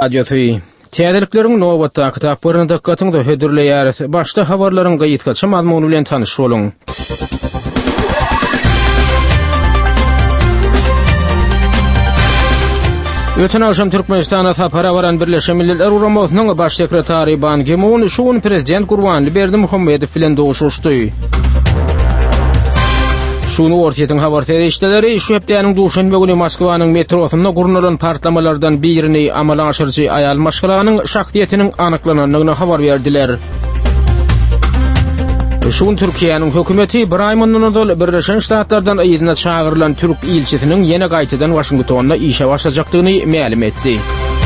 radyosu. Täzeliklerin nowatda kitaplarını dikkatinizi hödürleýär. Başda habarlaryň gaýtgaça mazmuny bilen tanyş boluň. Öten akşam Türkmenistana tapara varan Birleşen Milletler Uramosynyň baş sekretary Ban Ki-moon şuň prezident Gurbanly Berdimuhammedow bilen doguşuşdy. Şunu ortaýan habar terişdeleri şu hepdeniň duşanbe güni Moskwanyň metrosynda gurnulan partlamalardan birini amala aşyrjy aýal maşgalanyň şahsiýetiniň anyklananyny habar berdiler. Şun Türkiýanyň hökümeti bir ay mundan Birleşen Ştatlardan ýygyna çağırılan Türk ilçisiniň ýene gaýtadan Washingtonna işe başlajakdygyny ma'lum etdi.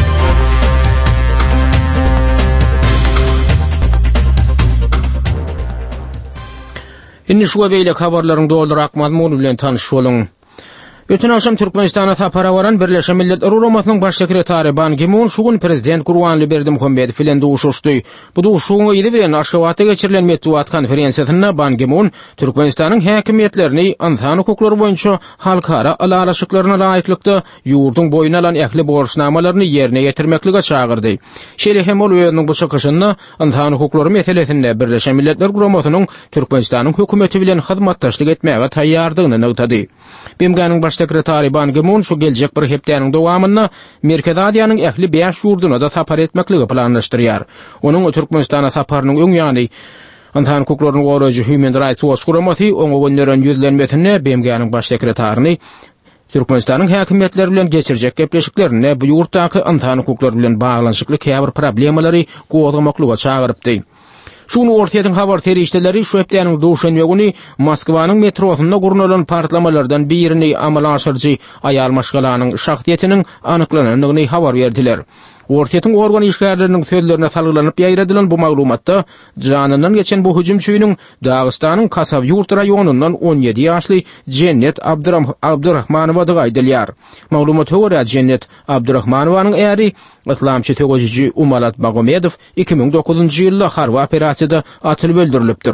Indi şu beýle habarlaryň doldurak mazmuny bilen tanyş boluň. Öten akşam Türkmenistana tapara varan Birleşen Milletler Uramosynyň baş sekretary Ban Ki-moon şuň prezident Gurbanly Berdimuhammedow bilen doguşuşdy. Bu doguşuň ýyly bilen Aşgabatda geçirilen medeniýet konferensiýasynda Ban Ki-moon Türkmenistanyň häkimetlerini insan hukuklary boýunça halkara alaşyklaryna laýyklykda ýurdun boyuna alan ähli borçnamalaryny ýerine ýetirmeklige çağırdy. Şeýle hem ol özüniň bu çykyşynda insan hukuklary meselesinde Birleşen Milletler Uramosynyň Türkmenistanyň hökümeti bilen hyzmatdaşlyk etmäge taýýardygyny ňytdy. BMG'niň baş sekretary Ban Ki-moon şu geljek bir hepdeniň dowamynda Merkez Aziýanyň ähli 5 ýurduna da tapar etmekligi planlaşdyrýar. Onuň Türkmenistana taparynyň öň ýany insan hukuklaryny goraýjy Human Rights Watch guramasy oňa gönderen ýüzlenmesine BMG'niň baş sekretaryny Türkmenistanyň häkimetleri bilen geçirjek gepleşiklerini bu ýurtdaky insan hukuklary bilen baglanyşykly käbir problemalary gowdamaklyga çağırypdy. Şunu ortaýan habar terişdeleri şu hepdeniň duşanbe güni Moskwanyň metrosynda gurnulan partlamalardan birini amala aşyrjy aýal maşgalanyň şahsiýetiniň anyklananyny habar berdiler. Ortaýan organ işgärleriniň sözlerine salgylanyp ýaýradylan bu maglumatda janynyň geçen bu hüjümçüýüniň Dagystanyň Kasav ýurt raýonundan 17 ýaşly Cennet Abdurrahmanowa aýdylýar. Maglumat höwere Cennet Abdurrahmanowanyň äri islamçy teolojiji Umalat Bagomedow 2009-njy ýylda harba operasiýada atylyp öldürilipdir.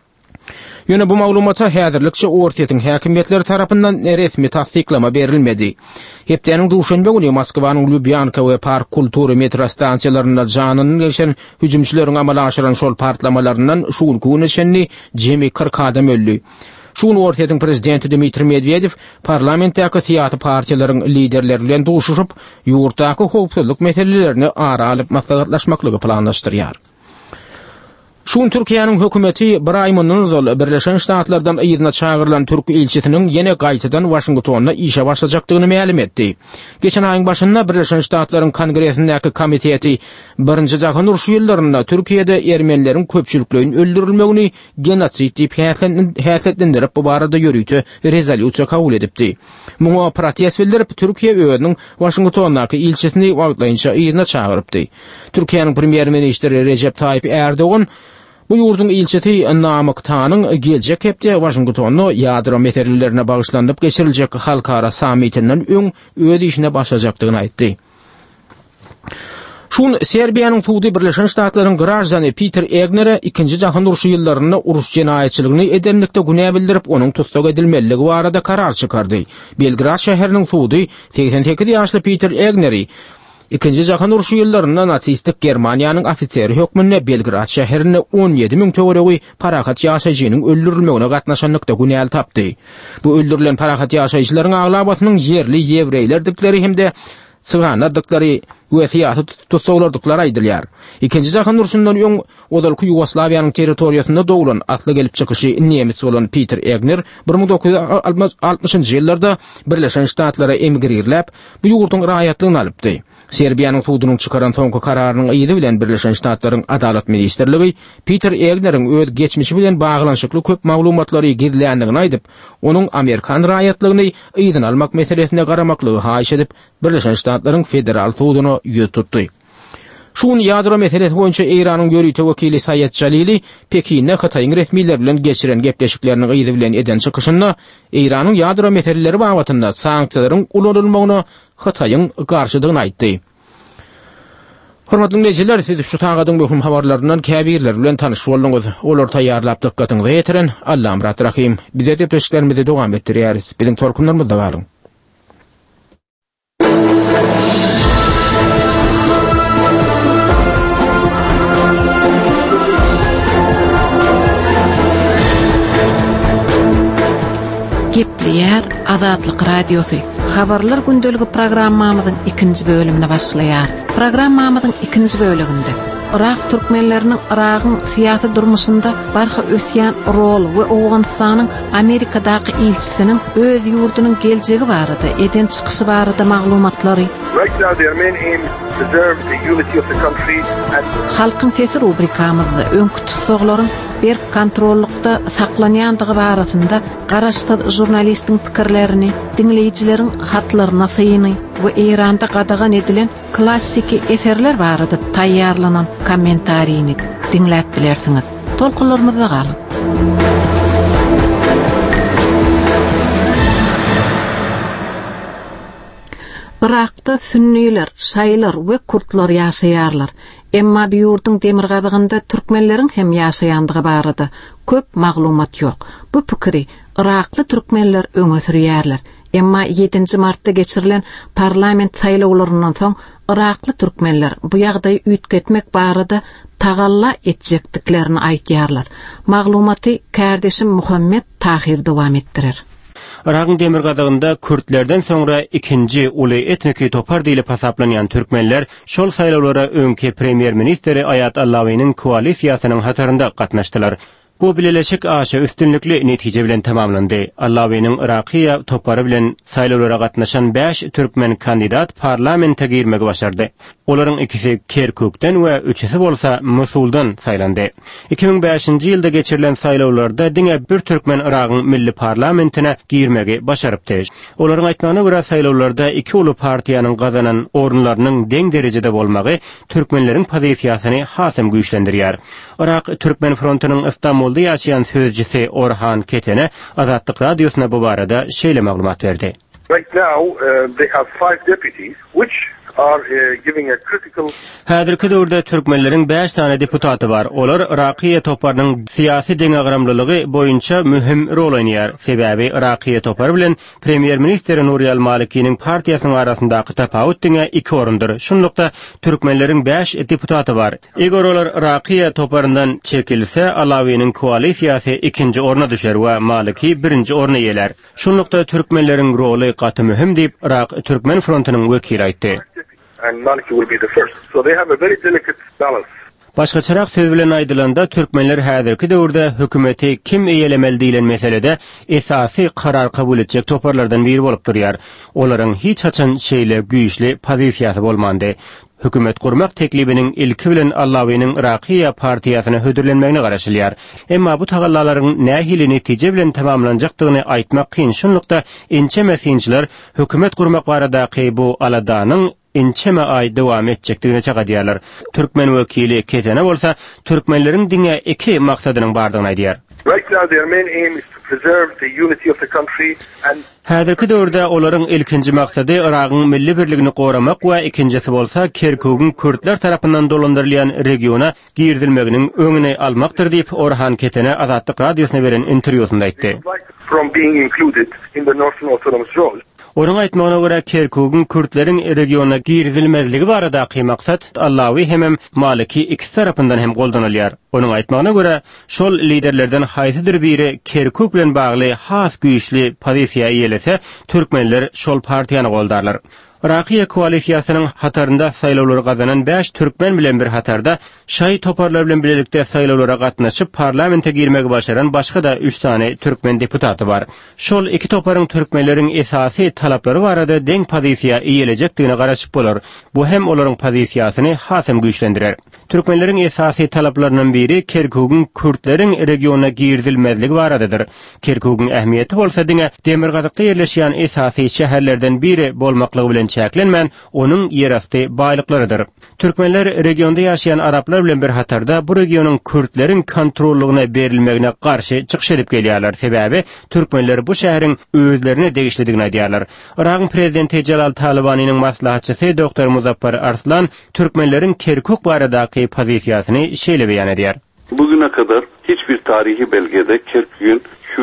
Ýöne bu maglumata häzirlikçe ortaýan häkimetleri tarapyndan resmi tasdiklama berilmedi. Hepdeniň duşanbe güni Moskwanyň Lubyanka we Park kultury metro stansiýalaryna janyny geçen hüjümçileriň amala aşyran şol partlamalaryndan şuul güneşenni jemi 40 adam öldü. Şunu ortaýan prezidenti Dmitri Medvedew parlamentdaky siýasy partiýalaryň liderleri bilen duşuşyp ýurtdaky howpsuzlyk meselelerini ara alyp maslahatlaşmaklygy planlaşdyrýar. Şun Türkiýanyň hökümeti bir ay mundan Birleşen Ştatlardan ýygyna çağırılan Türk ilçisiniň ýene gaýtadan Washingtonna işe başlajakdygyny ma'lum etdi. Geçen aýyň başynda Birleşen Ştatlaryň Kongresindaky komiteti 1-nji jahan urşy ýyllarynda Türkiýede ermenileriň köpçülikleriniň öldürilmegini genosid diýip häsiýetlendirip bu barada ýörüýte rezolýusiýa kabul edipdi. Muňa protest bildirip Türkiýe özüniň Washingtondaky ilçisini wagtlaýynça ýygyna çağırypdy. Türkiýanyň premier ministri Recep Tayyip Erdoğan bu ýurdun ilçesi Namıktanyň geljek hepde Washingtonna ýadro meselelerine bagyşlanyp geçiriljek halkara samitinden öň öz işine başlajakdygyny aýtdy. Şun Serbiýanyň Suudi Birleşen Ştatlaryň grajany Peter Egner'e 2-nji jahan urşy ýyllarynda uruş jenaýetçiligini edenlikde günä bildirip onuň tutsak edilmeligi barada karar çykardy. Belgrad şäheriniň Suudi 88 ýaşly Peter Egner'i 2-nji jahan urşy ýyllarynda natsistik Germaniýanyň ofiseri hökmünde Belgrad şäherine 17 000 töweregi parahat ýaşaýjynyň öldürilmegine gatnaşanlykda günäl tapdy. Bu öldürilen parahat ýaşaýjylaryň aglabatynyň yerli ýewreýler dikleri hemde Sıgana dikleri we siýasy tutsaglardyklary aýdylýar. 2-nji jahan urşundan öň odalky Ýugoslawiýanyň territoriýasynda doglan atly gelip çykyşy Nemis bolan Peter Egner 1960-njy ýyllarda Birleşen Ştatlara emigrirläp bu ýurdun raýatlygyny alypdy. Serbiýanyň suudynyň çykaran soňky kararynyň ýyly bilen Birleşen Ştatlaryň Adalet ministrligi Peter Egner'iň öz geçmişi bilen baglanşykly köp maglumatlary girilýändigini aýdyp, onuň Amerikan raýatlygyny ýygyna almak meselesine garamaklygy haýyş edip Birleşen Ştatlaryň federal suudyny ýüz tutdy. Şun ýadro meselesi boýunça Iranyň ýörüýte wekili Sayed Jalili Pekinne Hataýyň resmiler bilen geçiren gepleşiklerini ýyly bilen eden çykyşynda Iranyň ýadro meseleleri bagatynda sanksiýalaryň ulanylmagyna Hataýyň garşydygyny aýtdy. Hormatly dinleýijiler, siz şu taňadyň möhüm habarlaryndan käbirler bilen tanyş boldyňyz. Olar taýýarlap dikkatyňizi ýetiren Allahym rahim. Bize gepleşiklerimizi dowam etdirýäris. Biziň torkunlarymyzda galyň. Azatlyk radiosu. Habarlar gündölügi programmamyzyň 2-nji bölümine başlaýar. Programmamyzyň 2-nji bölüminde Irak türkmenlerinin Irak'ın siyasi durmuşunda barha ösýän rol we Awganystanyň Amerikadaky elçisinin öz ýurdunun geljegi barada eden çykyşy barada maglumatlary. Right now their main aim is to preserve the unity of the country and Halkyň sesi rubrikamyzda öňkü tutsaglaryň bir kontrollukda saklanýandygy barasynda garaşdyr jurnalistiň pikirlerini, dinleýijileriň hatlaryna syny we Iranda gadagan edilen klassik eserler barada taýýarlanan kommentariýini dinläp bilersiňiz. Tolkunlarymyzda galyp. Irak'ta Sünniler, Şaýlar we Kurtlar ýaşaýarlar. Emma bu ýurdun demirgadygynda türkmenleriň hem ýaşaýandygy barada köp maglumat ýok. Bu pikiri Irakly türkmenler öňe sürýärler. Emma 7 martda geçirilen parlament saýlawlaryndan soň Irakly türkmenler bu ýagdaýy üýtgetmek barada tagalla etjekdiklerini aýtýarlar. Maglumaty kardeşim Muhammed Tahir dowam etdirer. Irak'ın demirgadygynda Kürtlerden sonra ikinci uly etniki topar diýilip hasaplanýan türkmenler şol saýlawlara öňki premier ministri Ayat Allawi'nin koalisiýasynyň hatarynda gatnaşdylar. Bu bileşik aşa üstünlükli netije bilen tamamlandy. Allawi'nin Irakiýa topary bilen saýlawlara gatnaşan 5 türkmen kandidat parlamente girmegi başardy. Olaryň ikisi Kerkükden we üçesi bolsa Musuldan saýlandy. 2005-nji ýylda geçirilen saýlawlarda diňe bir türkmen Irakyň milli parlamentine girmegi başarypdy. Olaryň aýtmagyna görä saýlawlarda iki uly partiýanyň gazanan orunlarynyň deň derejede bolmagy türkmenleriň pozisiýasyny hasam güýçlendirýär. Irak Türkmen frontunyň Istanbulda ýaşaýan sözcüsi Orhan Ketene Azatlyk radiosuna bu barada şeýle maglumat berdi. right now they have 5 deputies which are giving a critical. Häzirki döwürde türkmenleriň 5 tane deputaty bar. Olar Irakiýa toparynyň syýasy deňagramlylygy boýunça mühim rol oýnaýar. Sebäbi Irakiýa topary bilen premier ministri Nuriyal Maliki'niň partiýasynyň arasyndaky tapawut diňe 2 orundur. Şunlukda türkmenleriň 5 deputaty bar. Eger olar Irakiýa toparyndan çekilse, Allawi'niň koalisiýasy 2-nji orna düşer we Maliki 1-nji orna ýeler. Şunlukda türkmenleriň roly gaty mühim diýip Irak Türkmen frontunyň wekili aýtdy. And Maliki will be the first. So they have a very delicate balance. Başgaçarak söz bilen aýdylanda türkmenler häzirki döwürde hökümeti kim eýelemeli diýilen meselede esasy karar kabul etjek toparlardan biri bolup durýar. Olaryň hiç haçan şeýle güýçli pozisiýasy bolmandy. Hökümet kurmak teklibinin ilki bilen Allawi'nin Irakiýa partiýasyna hödürlenmegine garaşylýar. Emma bu tagallalaryň nähili netije bilen tamamlanjakdygyny aýtmak kyn. Şunlukda inçe mesinçiler hökümet kurmak baradaky bu aladanyň inçeme ay dowam etjekdigine çagadýarlar. Türkmen wekili Ketene bolsa türkmenleriň diňe 2 maksadynyň bardygyny aýdýar. Right now their main aim is to preserve the unity of the country and häzirki döwürde olaryň ilkinji maksady Irakyň milli birligini goramak we ikinjisi bolsa Kerkük'ün Kürtler tarapyndan dolandyrylýan regiona girdilmeginiň öňüne almakdyr diýip Orhan Ketene Azatlyk radiosuna beren interwýusunda aýtdy. from being included in the Northern Autonomous Zone. Onun aýtmagyna görä Kerkük'ün Kürtleriň regiona girdilmezligi baradaky maksat Allawi hem Maliki ikisi tarapyndan hem goldanylýar. Onun aýtmagyna görä şol liderlerden haýsydyr biri Kerkük bilen bagly has güýçli pozisiýa ýelese türkmenler şol partiýany goldarlar. Irakiýa koalisiýasynyň hatarynda saýlawlary gazanan 5 türkmen bilen bir hatarda şaý toparlar bilen bilelikde saýlawlara gatnaşyp parlamente girmegi başaran başga da 3 tane türkmen deputaty bar. Şol 2 toparyň türkmenleriň esasy talaplary barada deň pozisiýa ýelecekdigine garaşyp bolar. Bu hem olaryň pozisiýasyny hasam güýçlendirer. Türkmenleriň esasy talaplarynyň biri Kerkük'ün Kürtleriň regiona girdilmezligi baradadyr. Kerkük'ün ähmiýeti bolsa diňe Demirgadykda ýerleşýän esasy şäherlerden biri bolmaklygy bilen çäklenmän onun ýerasty baýlyklarydyr. Türkmenler regionda ýaşaýan araplar bilen bir hatarda bu regionyň Kürtleriň kontrollugyna berilmegine garşy çykyş edip gelýärler. Sebäbi türkmenler bu şäheriň özlerine degişlidigini aýdýarlar. Irakyň prezidenti Jalal Talabanyň maslahatçysy Dr. Muzaffar Arslan türkmenleriň Kerkük baradaky pozisiýasyny şeýle beýan edýär. Bugüne kadar hiçbir tarihi belgede Kerkük'ün Kürt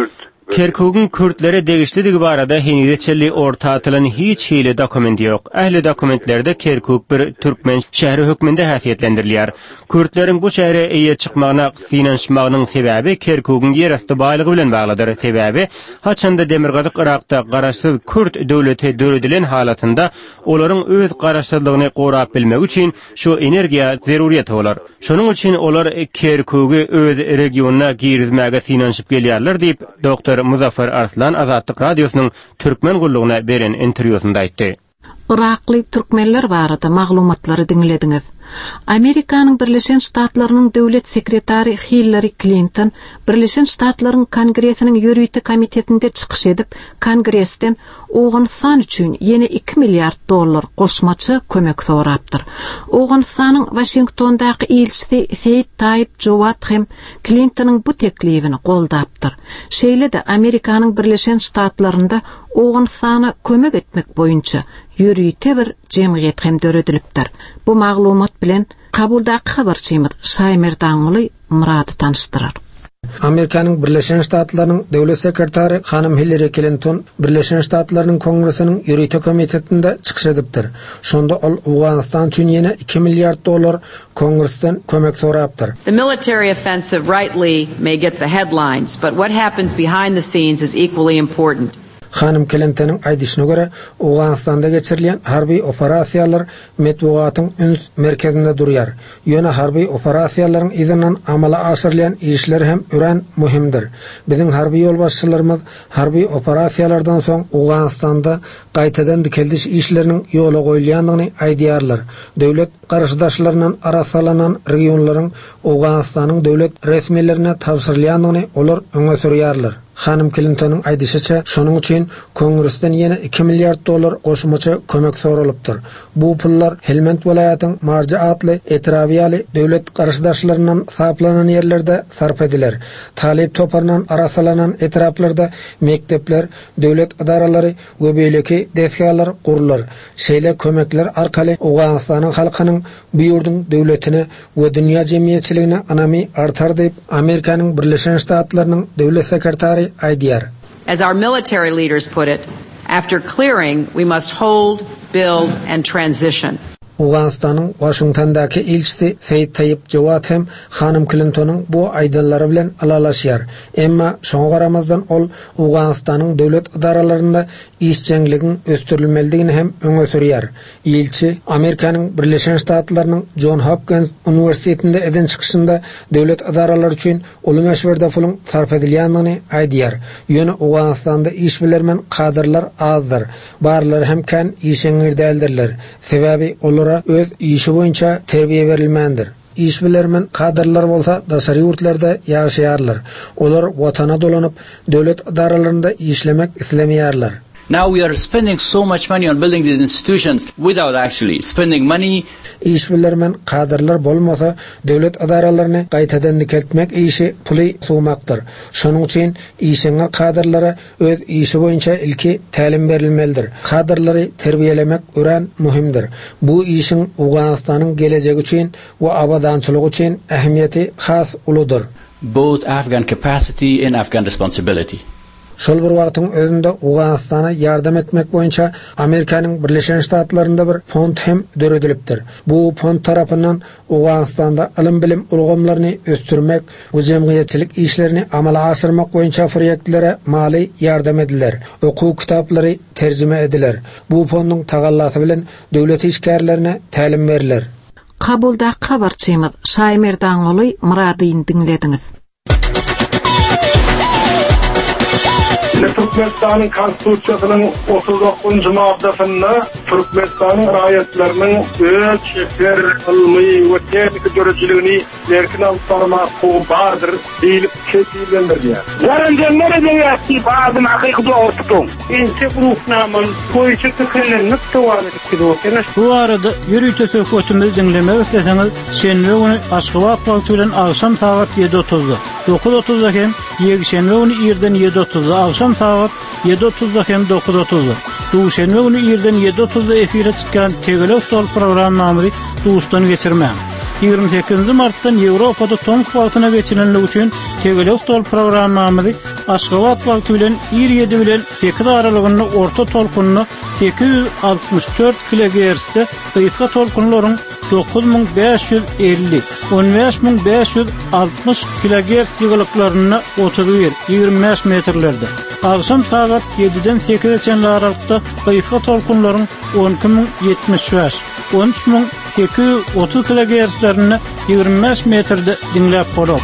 Kerkug'un Kürtlere degişlidigi barada hinideçeli ortatylan hiç hili dokument yok. Ähli dokumentlerde Kerkug bir Türkmen şähri hökmünde häsiýetlendirilýär. Kürtlerin bu şähere eýe çykmagyna finanşmagynyň sebäbi Kerkug'un ýerasty baýlygy bilen baglydyr. Sebäbi haçanda Demirgazyk Irakda garaşsyz Kürt döwleti döredilen halatynda olaryň öz garaşsyzlygyny gorap bilmek üçin şu energiýa zeruriýet bolar. Şonuň üçin olar Kerkug'y öz regionuna girizmäge finanşyp gelýärler diýip Dr. Muzaffer Arslan Azatlyk Radiosynyň Türkmen gullugyna beren interwýusynda aýtdy. Irakly türkmenler barada maglumatlary dinlediňiz. Amerikanyň Birleşen Ştatlarynyň döwlet sekretary Hillary Clinton Birleşen Ştatlaryň Kongresiniň ýörüýte komitetinde çykyş edip, Kongresden Owganistan üçin ýene $2 milyard goşmaçy kömek sorapdyr. Owganistanyň Washingtondaky elçisi Seyit Tayyip Jowat hem Clintonyň bu teklifini goldapdyr. Şeýle-de Amerikanyň Birleşen Ştatlarynda Owganistana kömek etmek boýunça ýörüýte bir jemgyýet hem döredilipdir. Bu maglumat bilen kabuldaky habarçymyz Şaýmer Daňuly Murady tanışdyrar. Amerikanyň Birleşen Ştatlarynyň döwlet sekretary hanym Hillary Clinton Birleşen Ştatlarynyň Kongressiniň ýörüýte komitetinde çykyş edipdir. Şonda ol Awganistan üçin ýene $2 milyard Kongressden kömek sorapdyr. The military offensive rightly may get the headlines, but what happens behind the scenes is equally important. Hanım Clinton'ın aýdyşyna göre Awganistanda geçirilen harbi operasiýalar metbugatyň üns merkezinde durýar. Ýöne harbi operasiýalaryň izinden amala aşyrylan işler hem ören muhimdir. Biziň harbi ýolbaşçylarymyz harbi operasiýalardan soň Awganistanda gaýtadan dikildiş işleriniň ýola goýulýandygyny aýdýarlar. Döwlet garaşdaşlarynyň arasalanan regionlaryň Awganistanyň döwlet resmilerine tapşyrylýandygyny olar öňe sürýärler. Hanım Clinton'ın aýdyşyça, şonuň üçin Kongressden ýene $2 milyard goşmaçy kömek soralypdyr. Bu pullar Helmand welaýatynyň Marja atly etrawiýaly döwlet garaşdaşlarynyň saplanan ýerlerde sarf ediler. Talip toparnan arasalanan etraplarda mektepler, döwlet idaralary we beýleki desgalar gurular. Şeýle kömekler arkaly Awganistanyň halkynyň bu ýurduň döwletine we dünýä jemgyýetçiligine anamy artar diýip Amerikanyň Birleşen Ştatlarynyň döwlet sekretary As our military leaders put it, after clearing, we must hold, build, and transition. Awganistanyň Washingtondaky elçisi Seyit Tayyip Jowat hem Hanım Clinton'un bu aýdylary bilen alalaşýar. Emma şoňa garamazdan ol Awganistanyň döwlet idaralarynda işçiligin östürilmelidigini hem öňe sürýär. Elçi Amerikanyň Birleşen Ştatlarynyň John Hopkins Üniversitetinde eden çykyşynda döwlet idaralary üçin uly meşgerde pulun sarf edilýändigini aýdýar. Ýöne Awganistanda iş bilermen kadrlar azdyr. Barlary hem kan işeňir däldirler. Sebäbi olara öz işi boýunça terbiýe berilmändir. İş bilermen kadrlar bolsa daşary ýurtlarda ýaşaýarlar. Olar watana dolanyp döwlet idaralarynda işlemek islemeýärler. Now we are spending so much money on building these institutions without actually spending money. İşbilermen kadrlar bolmasa döwlet idaralaryny gaýtadan dikiltmek işi puly suwmakdyr. Şonuň üçin işeňe kadrlara öz işi boýunça ilki tälim berilmelidir. Kadrlary terbiýelemek ören muhimdir. Bu işin Awganistanyň gelejegi üçin we abadançylygy üçin ähmiýeti has uludur. Both Afghan capacity and Afghan responsibility. Şol bir wagtyň özünde Awganistana ýardam etmek boýunça Amerikanyň Birleşen Ştatlarynda bir fond hem döredilipdir. Bu fond tarapyndan Awganistanda ilim bilim ulgamlaryny östürmek we jemgyýetçilik işlerini amala aşyrmak boýunça proýektlere mali ýardam ediler. Okuw kitaplary terjime ediler. Bu fondyň tagallasy bilen döwlet işgärlerine tälim beriler. Kabuldaky habarçymyz Şaýmer Daňuly Murady dinlediňiz. Türkmenistan'ın konstitusiýasynyň 39-njy maddesinde Türkmenistanyň raýatlarynyň öz şeher, ilmi we tehnik dörejiligini erkin alýarmak bardyr diýilip çekilendirýär. Garantiýanlar edýärki, bazı hakyky dogrudyň. Ençe grupnamyň goýçy pikirlerini towary edýär. Bu arada ýörüýte söhbetimizi dinlemek isteseňiz, şenbe güni Aşgabat wagty bilen akşam saat 7:30'da, 9:30'da hem ýekşenbe güni ýerden 7:30'da, akşam saat 7:30'da hem 9:30'da. Duşenbe güni ýerden 7:30'da efire çykan Tegele Stol programmamy duşdan geçirmän. 28 martdan Ýewropada Tom wagtyna geçirenlik üçin Tegele Stol programmamy Aşgabat bilen 27 bilen 8 aralygyny orta tolkunny 864 kHz-de gysga tolkunlaryň 9550 15560 kHz ýygylyklaryny 31-25 metrlerde. Agşam saat 7-den 8-e aralykda gysga tolkunlaryň 12075 13830 kHz-lerini 25 metrde dinläp bolar.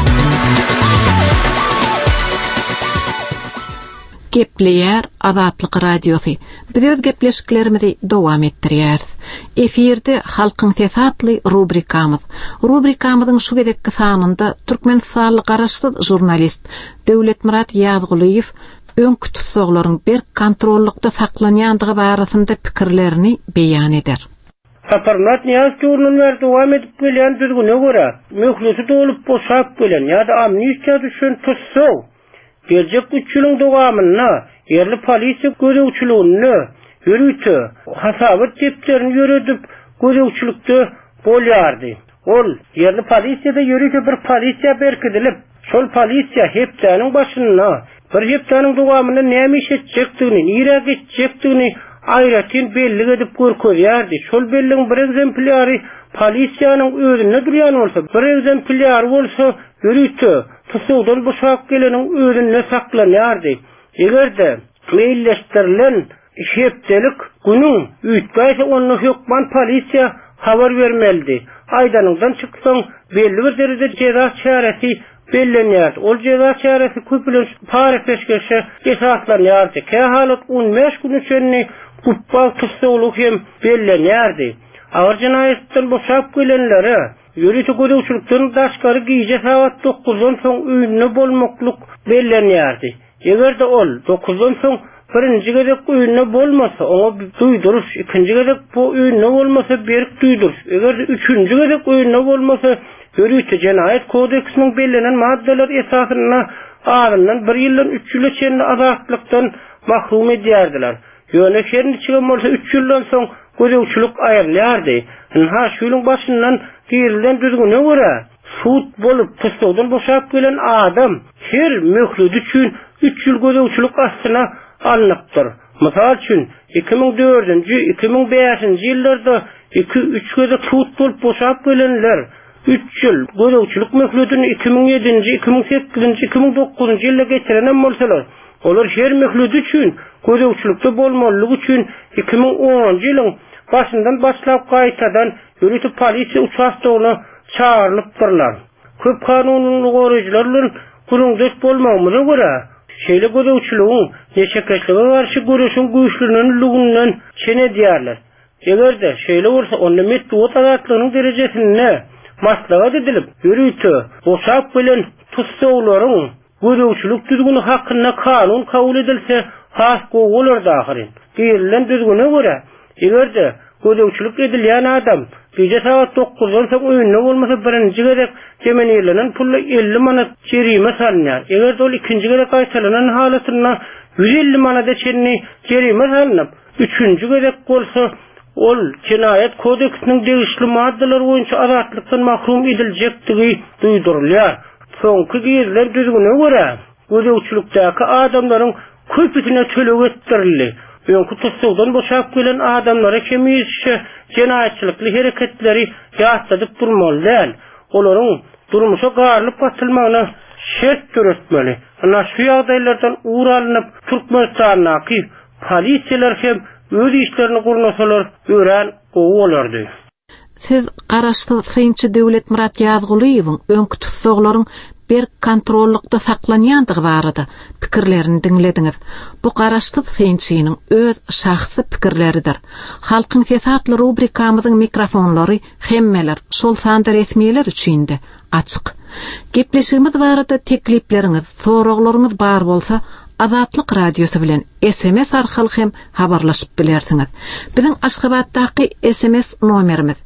Gepleýär Azatlyk radiosu. Biz öz gepleşiklerimizi dowam etdirýäris. Efirde halkyň tesatly rubrikamyz. Rubrikamyzyň şu gedekki sanynda türkmenistanly garaşsyz jurnalist Döwletmurat Ýazgulyýew öňkü tutsaglaryň bir kontrollukda saklanýandygy barasynda pikirlerini beýan eder. Aparmat Ýazgulyň dowam edip gelýän düzgüne görä, möhlesi dolup boşap gelen ýa-da amnistiýa düşen tutsag gelecek 3 ýylyň dowamyna yerli polisiýa görewçiligini yürütdi. Hasabat tiplerini yürüdüp görewçilikde bolýardy. Ol yerli polisiýada yürütdi, bir polisiýa berkidilip, şol polisiýa hepdeniň başyna bir hepdeniň dowamyna näme iş etjekdigini, nire geçjekdigini aýratyn belli edip görkezýärdi. Şol belliň bir egzemplary polisiýanyň özüne durýan bolsa, bir egzemplar bolsa yürütdi. Tutsagdan boşap geleniň özüne saklanýardy. Egerde meýilleşdirilen hepdelik günüň üýtgäýse onu hökman polisiýa habar bermeldi. Aýdanyňdan çyksaň belli bir derejede ceza çaresi bellenýär. Ol ceza çaresi köpülen para peşkeşe esaslanýardy. Kähalat 15 gün üçin guppa tutsaglyk hem bellenýärdi. Ağır cinayetden boşap gelenlere yürütü görewçilikden daşkary giýje saat 9-dan soň öýünde bolmakluk bellenýärdi. Egerde ol 9-dan soň birinji gedek öýünde bolmasa, oňa duýduruş, ikinji gedek bu öýünde bolmasa berik duýduruş. Egerde üçünji gedek öýünde bolmasa yürütü Cinayet Kodeksiniň bellenen maddeler esasyna aryndan 1 ýyldan 3 ýyla çenli azatlykdan mahrum edýärdiler. Ýöne şerini çygan bolsa 3 ýyldan soň görewçilik aýrylýardy. Ha şu ýylyň başyndan girilen düzgüne görä suut bolup tutsagdan boşap gelen adam her möhledi üçin 3 ýyl görewçilik astyna alnypdyr. Mysal üçin 2004-nji 2005-nji ýyllarda 2-3 gözek suut bolup boşap gelenler 3 ýyl görewçilik möhledini 2007-nji 2008-nji 2009-njy ýylda geçirenen bolsalar, olar her möhledi üçin görewçilikde bolmalyk üçin 2010-njy ýylyň başyndan başlap gaýtadan yürütü polisiýa uçastagyna çağırlypdyrlar. Köp kanunyny goraýjylar bilen guruldyş bolmagymyza görä, şeýle görewçiligiň neçekeçlige garşy görüşiň güýçlülüginden çene diýerler. Egerde şeýle bolsa, onda metbuat azatlygynyň derejesine maslahat edilip, yürütü boşap bilen tutsaglaryň görewçilik düzgüni hakynda kanun kabul edilse, has goýular dahyrin. Girilen düzgüne görä, egerde görewçilik edilýän adam gece saat 9-dan soň öýünde bolmasa birinji gerek temenilenen pulla 50 manat jerime salynýar. Eger ol ikinji gerek aýtalynan halatyna 150 manat çenli jerime salynyp, üçünji gerek bolsa ol Cinayet Kodeksiniň degişli maddeler boýunça azatlykdan mahrum ediljekdigi duýdurulýar. Soňky girilen düzgüne görä görewçilikdäki adamlaryň köpüsine töleg etdirildi. Öňkü tutsagdan boşap gelen adamlara kemişe cinayetçilikli hereketleri ýatladyp durmaly. Olaryň durmuşa garlyp batylmagyna şert göretmeli. Ana şu ýagdaýlardan uğralanyp Türkmenistanyňky polisiýalar hem öz işlerini gurnasalar ören gowy bolardy. Siz garaşsyz Synçy Döwletmurat Ýazgulyewiň öňkü tutsaglaryň bir kontrollukda saklanýandygy barada pikirlerini dinlediňiz. Bu garaşsyz Synçynyň öz şahsy pikirleridir. Halkyň tesatly rubrikamyzyň mikrofonlary hemmeler şol sanda resmiýetler üçin de açyk. Gepleşigimiz barada teklipleriňiz, soraglaryňyz bar bolsa, Azatlyk radiosu bilen SMS arkaly hem habarlaşyp bilersiňiz. Biziň Aşgabatdaky SMS nomerimiz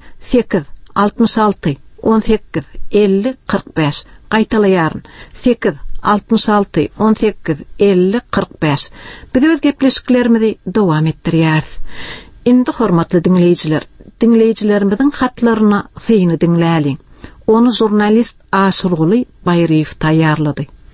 866 18 50 45. Gaýtalaýaryn 866 18 50 45. Biz öz gepleşiklerimizi dowam etdirýäris. Indi hormatly dinleýijilerimiziň hatlaryna syny dinläliň. Onu jurnalist Aşurguly Bayriýew taýýarlady.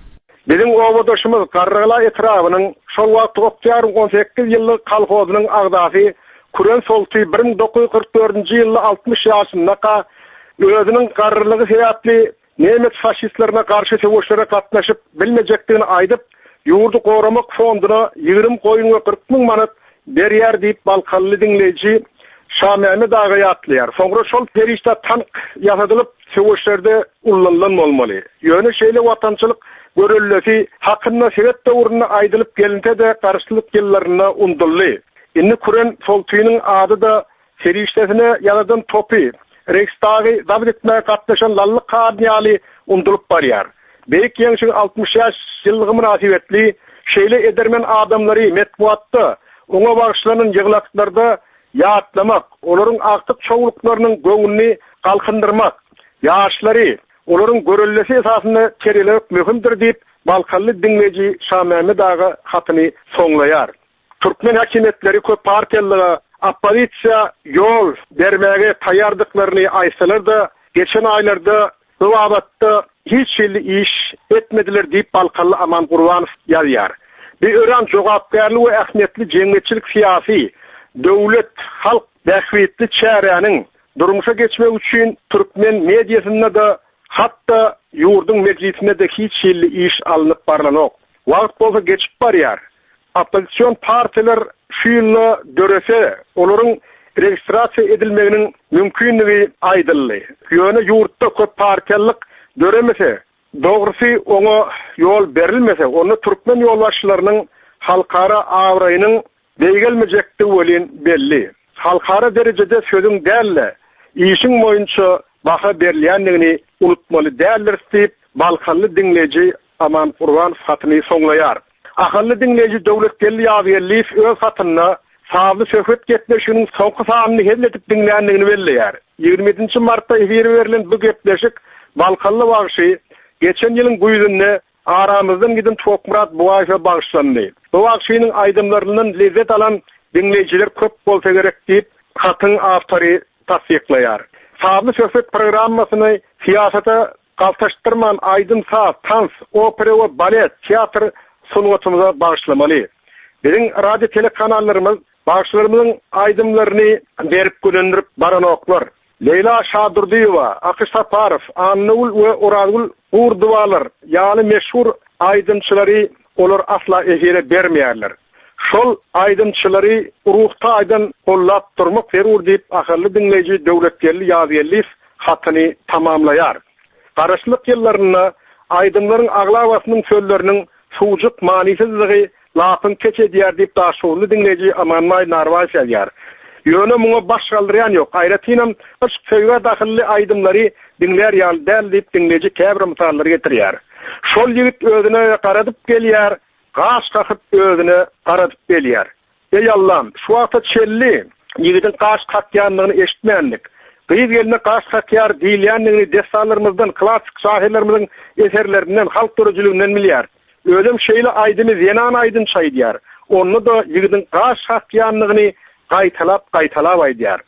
Bizim obodaşymyz Garragala etrafynyň şol wagt Oktyarın 18 ýyllyk kalhozynyň agdasy Kuren Solty 1944-nji ýylda 60 ýaşynda özüniň garrylygy sebäpli Nemet faşistlerine karşı savaşlara katnaşıp bilmejekdigini aýdyp, ýurdu goramak fonduna 20 koyun we 40 000 manat berýär diýip Balkanly dinleýiji Şamamy daga ýatlaýar. Soňra şol perişde tank ýasadylyp savaşlarda ullanılan bolmaly. Ýöne şeýle watançylyk görüllesi hakkında sebep doğruna aýdylyp gelinte de karşılık yıllarına undully. Inni Kuren Soltynyň ady da serişdesine ýaladan topi Reichstag'ı davet etmeye katlaşan lallı kadniyali undulup barıyar. Beyik ýeňşiň 60 ýaş ýyllygy münasibetli şeýle edermen adamlary metbuatda oňa bagşlanan ýyglaklarda ýatlamak, olaryň aktyk çoğuluklarının göňüni galkındyrmak, ýaşlary olaryň görüllesi esasynda kerelerek möhümdir diýip Balkanly dinleýiji Şamamy daga hatyny soňlaýar. Türkmen hakimiýetleri köp partiýalyga opozisiýa yol bermäge taýýardyklaryny aýsalar da geçen aýlarda bu babatda hiç şeýle iş etmediler diýip Balkanly Aman Gurbanow ýazýar. Bir ören jogapkärli we ähmiýetli jeňmetçilik siýasy döwlet halk bähwetli çäräniň durmuşa geçmek üçin Türkmen mediasynda da hatta ýurduň meclisinde de hiç şeýle iş alınıp barlanok. Wagt bolsa geçip barýar. Opozisiýon partiler şu ýylla görese, olaryň registrasiýa edilmeginiň mümkinligi aýdyldy. Ýöne ýurtda köp partiýalyk göremese, dogrusy oňa ýol berilmese, onu Türkmen ýolbaşçylarynyň halkara awraýynyň beýgelmejekdigi bolan belli. Halkara derejede sözüň dälle, işiň boýunça baha berilýändigini unutmaly däldir diýip Balkanly dinleýiji Aman Gurbanow hatyny soňlaýar. Ahylly dinleýiji döwletli ýagerlik öz hatyna sably söhbet getmeşiniň soňky sanyny hezletip dinleýändigini belleýär. 27 martda efir berilen bu gepleşik Balkanly wagşy geçen ýylyň güýdünde aramyzdan giden Tokmurat Buwaýa bagşlandy. Bu wagşynyň aýdymlaryndan lezzet alan dinleýijiler köp bolsa gerek diýip hatyň awtory tasdiklaýar. Sably söhbet programmasyny siýasata galtaşdyrman aýdym saat, tans, opera we balet, teatr sungatymyza bagşlamaly. Bizim radio telekanallarymyz bagşlarymyzyň aýdymlaryny berip gönendirip baranoklar. Leyla Şadurdiýewa, Akyş Saparow, Annul we Urazgul Urduwalar, ýaly meşhur aýdymçylary olar asla efire bermeýärler. Şol aýdymçylary ruhta aýdan gollap durmak berur diýip ahyrly dinleýiji döwletli ýagerlik hatyny tamamlaýar. Garaşlyk ýyllaryna aýdymlaryň aglawasynyň sözleriniň suwjyk manysızlygy lapyn keçe diýär diýip daşuwly dinleýiji Amanmay Narwaş ýazýar. Ýöne muňa baş galdyrýan ýok. Aýratynam açyk söýge dahilli aýdymlary dinleýär ýaly däl diýip dinleýiji käbir mysallar getirýär. Şol ýigit özüne garadyp gelýär, gaş gakyp özüne garadyp gelýär. Ey Allah'ım, şu wagtda çelli ýigitin gaş gatýanlygyny eşitmändik. Gyýyp gelene gaş gatýar diýilýändigini destanlarymyzdan, klassik şahyrlarynyň eserlerinden, halk dörejiliginden bilýär. Ölüm şeýle aýdymy Zenan aýdym çaýdýar. Onu da ýigitin gaş gatýanlygyny gaýtalap aýdýar.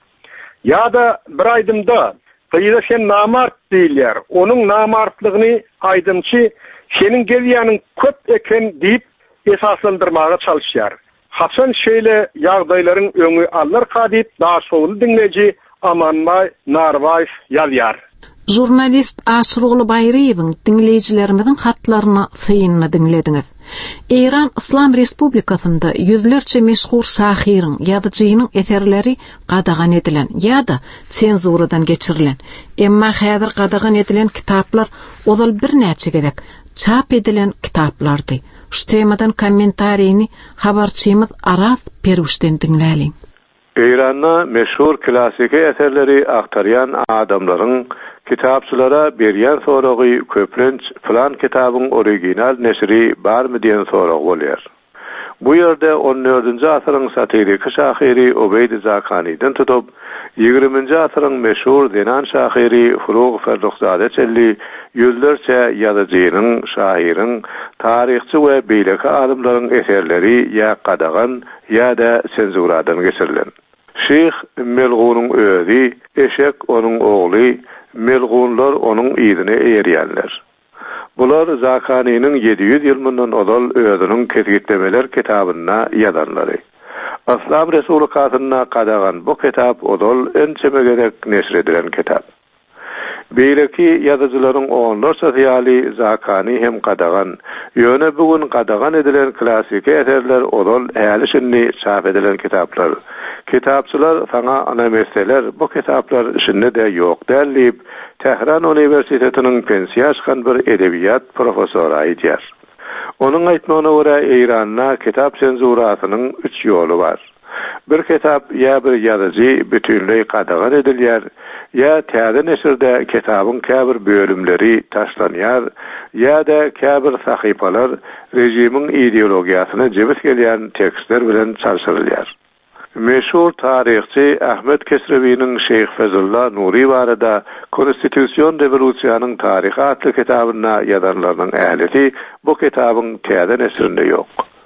Ýa-da bir aýdymda gyýda sen namart diýilýär. Onuň namartlygyny aýdymçy senin gelýäniň köp eken diýip esaslandyrmaga çalyşýar. Haçan şeýle ýagdaýlaryň öňü allar diýip daşowly dinleýiji Amanmay Narwaş ýazýar. Jurnalist Aşrugly Baýryewiň dinleýijilerimizin hatlaryny syýynyny dinlediňiz. İran İslam Respublikasynda ýüzlerçe meşhur şahyryň ýazyjynyň eserleri gadagan edilen ýa-da senzuradan geçirilen. Emma häzir gadagan edilen kitaplar ozal bir näçe gedek çap edilen kitaplardy. Şu temadan kommentariýini habarçymyz Aras Peruşden dinläli. İran'da meşhur klasik eserleri aktaryan adamların kitapçılara berýän soragy köplenç falan kitabın original nesri barmy diýen sorag bolýar. Bu ýerde 14-nji asyryň satirik şahyry Obeyd Zakany'dan tutup 20-nji asyryň meşhur Zenan şahyry Furug Ferruhzade çelli ýüzlerçe ýazyjynyň, şahyryň, taryhçy we beýleki adamlaryň eserleri ýa gadagan ýa-da senzuradan geçirilen. Şeyh Melğun'un özü, eşek onun oğlu, melğunlar onun ýyzyny eýerýärler. Bular Zakani'nin 700 ýylyndan odal özüniň Kezgitlemeler kitabyna ýazanlary. Aslam Resulü katyna qadagan bu kitap odal ençemegerek neşr edilen kitap. Beýleki ýazyjylaryň onlarça ýaly Zakani hem qadagan, ýöne bugun qadagan edilen klassik eserler odal häli çap edilen kitaplar. Kitapçylar saňa ana meseleler bu kitaplar işinde de ýok dälip, Tehran Universitetiniň pensiýa çykan bir edebiyat professory aýdýar. Onuň aýtmagyna görä Eýranda kitap senzurasynyň 3 ýoly bar. Bir kitap ýa bir ýazyjy bütünlüği qadagan edilýär, ýa täze neşirde kitabın käbir bölümleri taşlanýar, ýa da käbir sahypalar rejimiň ideologiýasyna jebit gelýän tekstler bilen çalşyrylýar. Meşhur tarihçi Ahmet Kesrevi'nin Şeyh Fezullah Nuri barada Konstitüsyon Revolüsiýanyň tarihi adlı kitabyna ýazanlaryň ählisi bu kitabyň täze nesrinde ýok.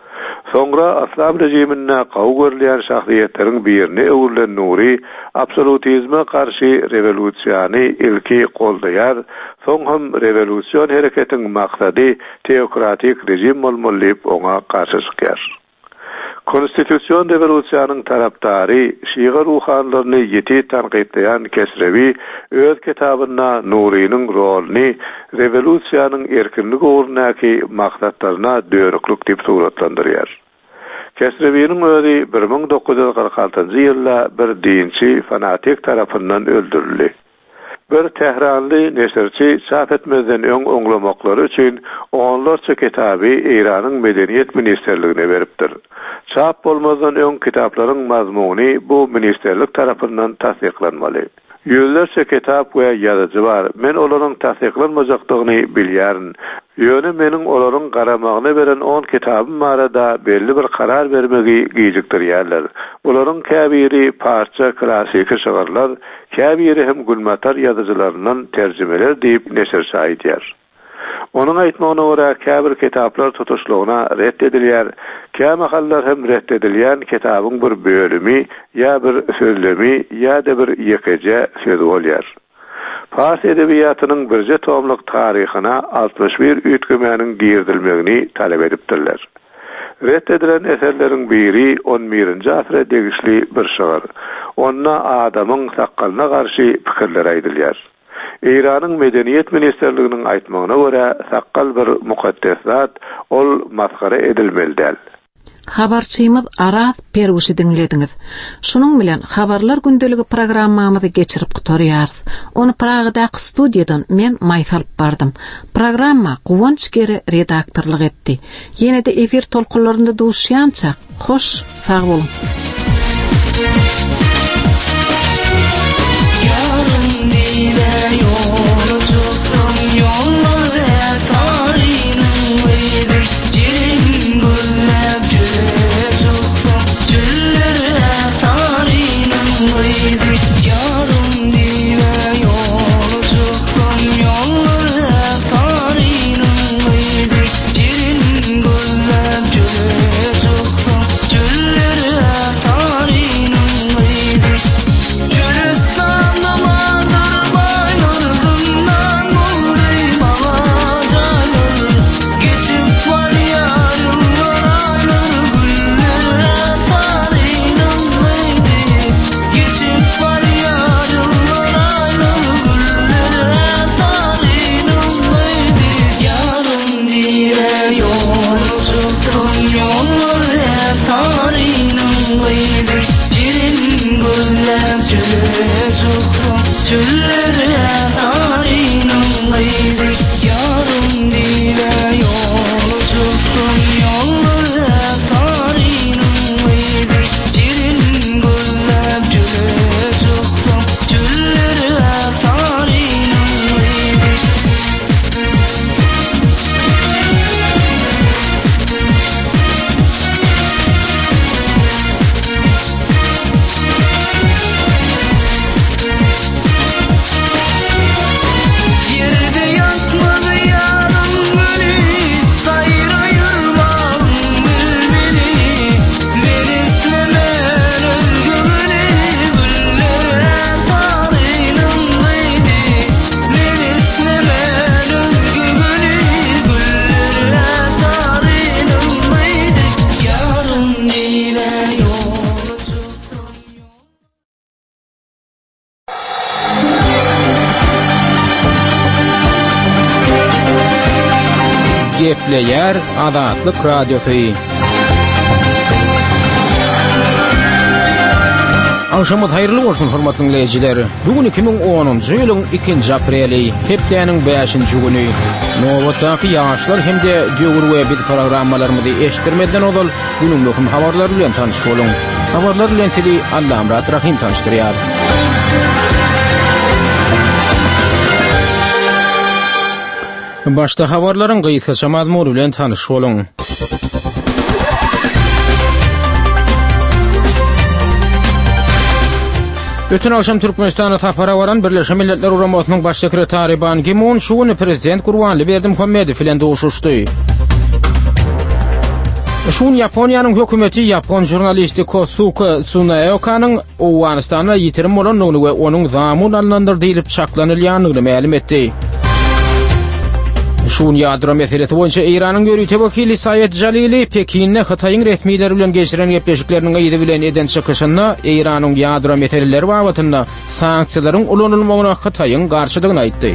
Sonra Aslam rejimine gaw görülýän şahsiýetleriň birini öwürlen Nuri absolutizme karşı revolüsiýany ilki goldaýar, soň hem revolüsiýon hereketiň maksady teokratik rejim bolmalyp oňa karşı çykýar. Konstitüsyon revolüsiýanyň tarapdary, şiýe ruhanlaryny ýeti tanqidleýän Kesrevi öz kitabyna Nuri'niň rolini revolüsiýanyň erkinlik ugrundaky maksatlaryna dönüklik diýip suratlandyrýar. Kesrevi'niň özi 1946-njy ýylda bir dinçi fanatik tarapyndan öldürildi. Bir Tehranly neşirçi çap etmezden öň oňlamaklary üçin onlarça kitaby Eýranyň Medeniýet Ministerligine beripdir. Çap bolmazdan öň kitaplaryň mazmuny bu ministerlik tarapyndan tasdiklanmaly. Yüzlerce kitap ve ýazyjy bar. Men olaryň tasdiklanmajakdygyny bilýärin. Ýöne meniň olaryň garamagyny beren 10 kitabym barada belli bir karar bermegi gijikdirýärler. Olaryň käbiri parça klassik şagyrlar, käbiri hem gulmatar ýazyjylaryndan terjimeler diýip neşir şaýdýar. Onuň aýtmagyna görä käbir kitaplar tutuşlugyna reddedilýär, käme hallar hem reddedilýän kitabyň bir bölümi ýa bir sözlemi ýa da bir ýekeje söz bolýar. Fars edebiýatynyň birje tomlyk taryhyna 61 üýtgemeniň girdilmegini talep edipdirler. Reddedilen eserleriň biri 11-nji asra degişli bir şagyr. Onda adamyň sakkalyna garşy pikirler aýdylýar. Eýranyň Medeniýet Ministerliginiň aýtmagyna görä sakkal bir mukaddesat, ol maskara edilmelidir. Habarçymyz Arat Perwuşy dinlediňiz. Şunuň bilen Habarlar gündeligi programmamyzy geçirip gutaryarys. Onu Pragdaky studiýadan men maýsalyp bardym. Programma Guwanç Geri redaktorlyk etdi. Ýene-de efir tolkunlarynda duşýança hoş, sag bolun. Gülistan'da mağdur baylar Gepleyer Azatlyk Radiosu. Akşamı hayırlı olsun hormatly dinleyijiler. Bugün 2010-njy ýylyň 2-nji apreli, hepdeniň 5-nji güni. Nowatdaky ýaşlar hemde döwür we bit programmalarymyzy eşitdirmeden ozal günüň möhüm habarlary bilen tanyş boluň. Habarlar bilen sizi Allamrat Rahim tanıştyrýar. Başta habarlaryň gysgaça mazmuny bilen tanyş boluň. Ötün akşam Türkmenistana tapara varan Birleşen Milletler Uramatnyň baş sekretary Ban Ki-moon şuny prezident Gurbanly Berdimuhammedow bilen dowuşuşdy. Şun Yaponiýanyň hökümeti Yapon jurnalisti Kosuke Tsuneokanyň Owganistana ýitirim bolanyny we onuň zamun alnandyr diýilip şaklanylýanyny ma'lum etdi. Şun ýadro meselesi boýunça Iranyň görýte wekili Sayed Jalili Pekinne Hitaýyň resmiýetleri bilen geçiren gepleşikleriniň ýygy bilen eden çykyşynda Iranyň ýadro meseleleri babatynda sanksiýalaryň ulanylmagyna Hitaýyň garşydygyny aýtdy.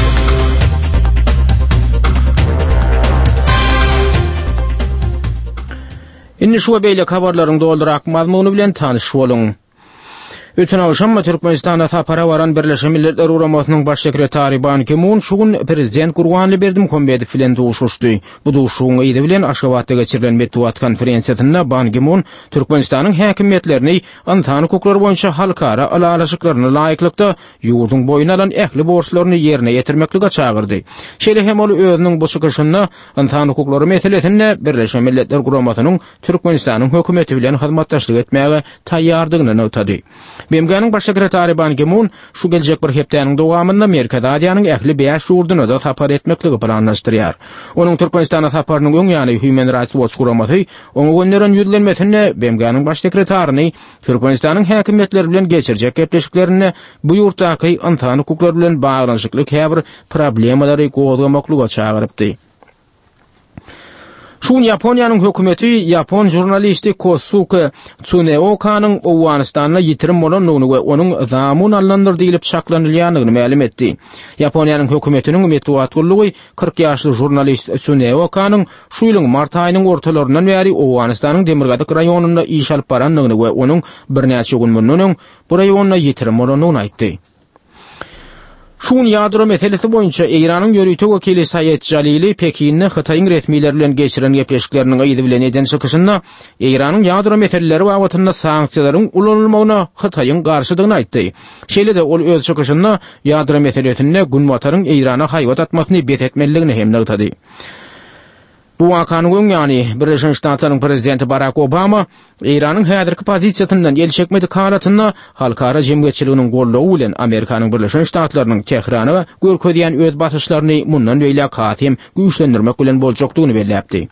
Inni şu beýle habarlaryň doldurak mazmuny bilen tanyş boluň. Ötün akşam Türkmenistana tapara varan Birleşen Milletler Uramatnyň baş sekretary Ban Ki-moon şugun prezident Gurbanly Berdimuhammedow bilen dowuşuşdy. Bu dowuşugyň ýygy bilen Aşgabatda geçirilen medeniýet konferensiýasynda Ban Ki-moon Türkmenistanyň häkimetlerini insan hukuklary boýunça halkara alalaşyklaryny laýyklykda ýurdun boýuna alan ähli borçlaryny ýerine ýetirmeklige çagyrdy. Şeýle hem ol özüniň bu çykyşyna insan hukuklary meselesinde Birleşen Milletler Uramatynyň Türkmenistanyň hökümeti bilen hyzmatdaşlyk etmäge taýýardygyny ýetdi. BMG'nin baş sekretary Ban Ki-moon şu geljek bir hepdeniň dowamynda Amerikada ýanyň ähli 5 ýurduny da sapar etmekligi planlaşdyrýar. Onuň Türkmenistana saparynyň öň ýany Human Rights Watch guramaty oňa gönderilýän ýüzlenmesinde BMG'nin baş sekretärini Türkmenistanyň häkimetleri bilen geçirjek gepleşiklerini bu ýurtdaky insan hukuklary bilen baglanşykly käbir problemalary gowdamaklyga çagyrypdy. Şun Yaponiýanyň hökümeti Yapon jurnalisti Kosuke Tsuneokanyň Owganistana ýitirim bolanyny we onuň zamun alnandyr diýilip şaklanylýanyny ma'lum etdi. Yaponiýanyň hökümetiniň medeniýet gullugy 40 ýaşly jurnalist Tsuneokanyň şu ýylyň mart aýynyň ortalaryndan bäri Owganistanyň Demirgadyk raýonunda iş alyp baranyny we onuň birnäçe gün mundan bu raýonda ýitirim bolanyny aýtdy. Şun ýadro meselesi boýunça Iranyň ýörüýte wekili Sayed Jalili Pekinne Hitaýyň resmiýetleri bilen geçiren gepleşikleriniň ýygy bilen eden çykyşynda Iranyň ýadro meseleleri babatynda sanksiýalaryň ulanylmagyna Hitaýyň garşydygyny aýtdy. Şeýle de ol öz çykyşynda ýadro meselesinde gün bataryň Irana haýwat atmasyny bethetmeligini hem nägtadi. Bu wakanyň öňýany Birleşen Ştatlaryň prezidenti Barack Obama Iranyň häzirki pozisiýasyndan el çekmedi kalatyna halkara jemgyýetçiliginiň gollawy bilen Amerikanyň Birleşen Ştatlarynyň Tehrana görkezýän öz basyşlaryny mundan beýle katym güýçlendirmek bilen boljakdygyny belläpdi.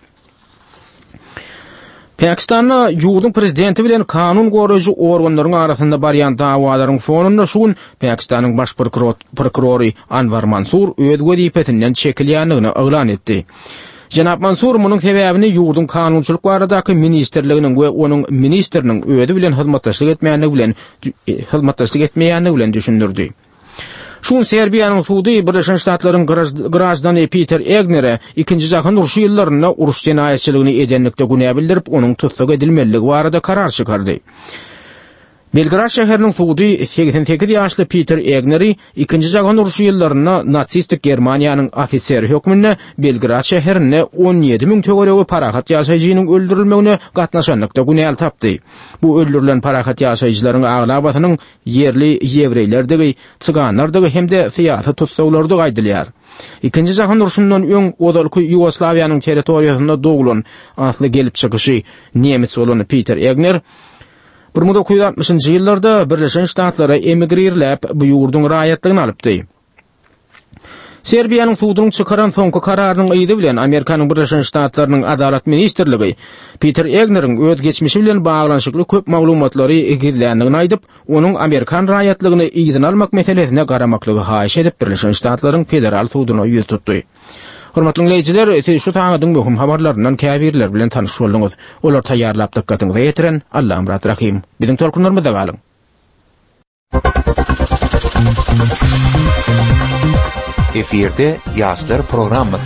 Pakistan'da ýurdun prezidenti bilen kanun goraýjy organlaryň arasynda barýan dawalaryň fonunda şugun Pakistanyň baş prokurory Anwar Mansur öz wezipesinden çekilýändigini elan etdi. Janap Mansur munyň sebäbini ýurdun kanunçylyk baradaky ministerliginiň we onuň ministeriniň öýdi bilen hyzmatdaşlyk etmeýänligi bilen düşündirdi. Şun Serbiýanyň sudy Birleşen Ştatlaryň grazdany Peter Egner'e 2-nji jahan uruşy ýyllarynda uruş jenaýetçiligini edenlikde günä bildirip onuň tutsak edilmeligi barada karar çykardy. Belgrad şäheriniň sudy 88 ýaşly Peter Egner'i 2-nji jahan uruşy ýyllarynda natsistik Germaniýanyň ofiseri hökmünde Belgrad şäherine 17.000 töwereги parahat ýaşaýjynyň öldürilmegine gatnaşanlykda günäl tapdy. Bu öldürilen parahat ýaşaýjylaryň aglabatynyň yerli ýewreýlerdigi, çyganlardigi hemde syýasy tutsaglardy gaýdylýar. 2-nji jahan uruşundan öň odalky Ýugoslawiýanyň territoriýasynda doglan asly gelip çykyşy Nemes bolan Peter Egner 1960-njy ýyllarda Birleşen Ştatlara emigrirläp bu ýurdun raýatlygyny alypdy. Serbiýanyň sudynyň çykaran soňky kararynyň ýygy bilen Amerikanyň Birleşen Ştatlarynyň Adalet Ministrligi Peter Egner'iň öz geçmişi bilen baglanşykly köp maglumatlary egilýändigini aýdyp, onuň Amerikan raýatlygyny ýygydan almak meselesine garamaklygy haýyş edip Birleşen Ştatlaryň federal sudyna ýüz tutdy. Hormatly dinleyijiler, siz şu taňadyň möhüm habarlaryndan käbirler bilen tanyş bolduňyz. Olar taýýarlap dikkatyňyzy ýetiren Allahym Rahim. Biziň tolkunlarymyzda galyň. Efirde Yaşlar programı.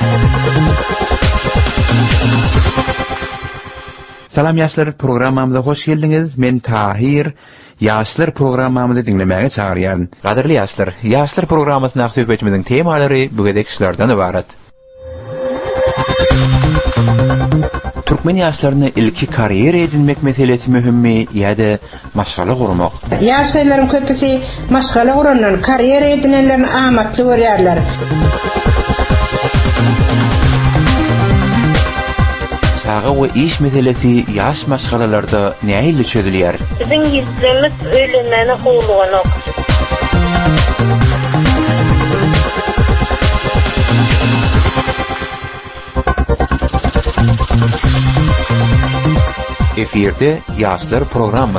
Salam Yaşlar programımıza hoş geldiniz. Men Tahir. Yaşlar programımızı dinlemäge çağırýan. Gaderli Yaşlar, Yaşlar programmasynyň söhbetimizin temalary bugedek işlerden ibaret. Türkmen yaşlaryny ilki kariyer edinmek meselesi mühimmi ýa-da maşgala gurmak? Yaşlaryň köpüsi maşgala guranlar, kariyer edinenlerini amatly görýärler. Çağa we iş meselesi yaş maşgalalarda näyle çözülýär? Biziň ýyllarymyz öýlenmäne gowulganyk. Efirde Yaşlar programı.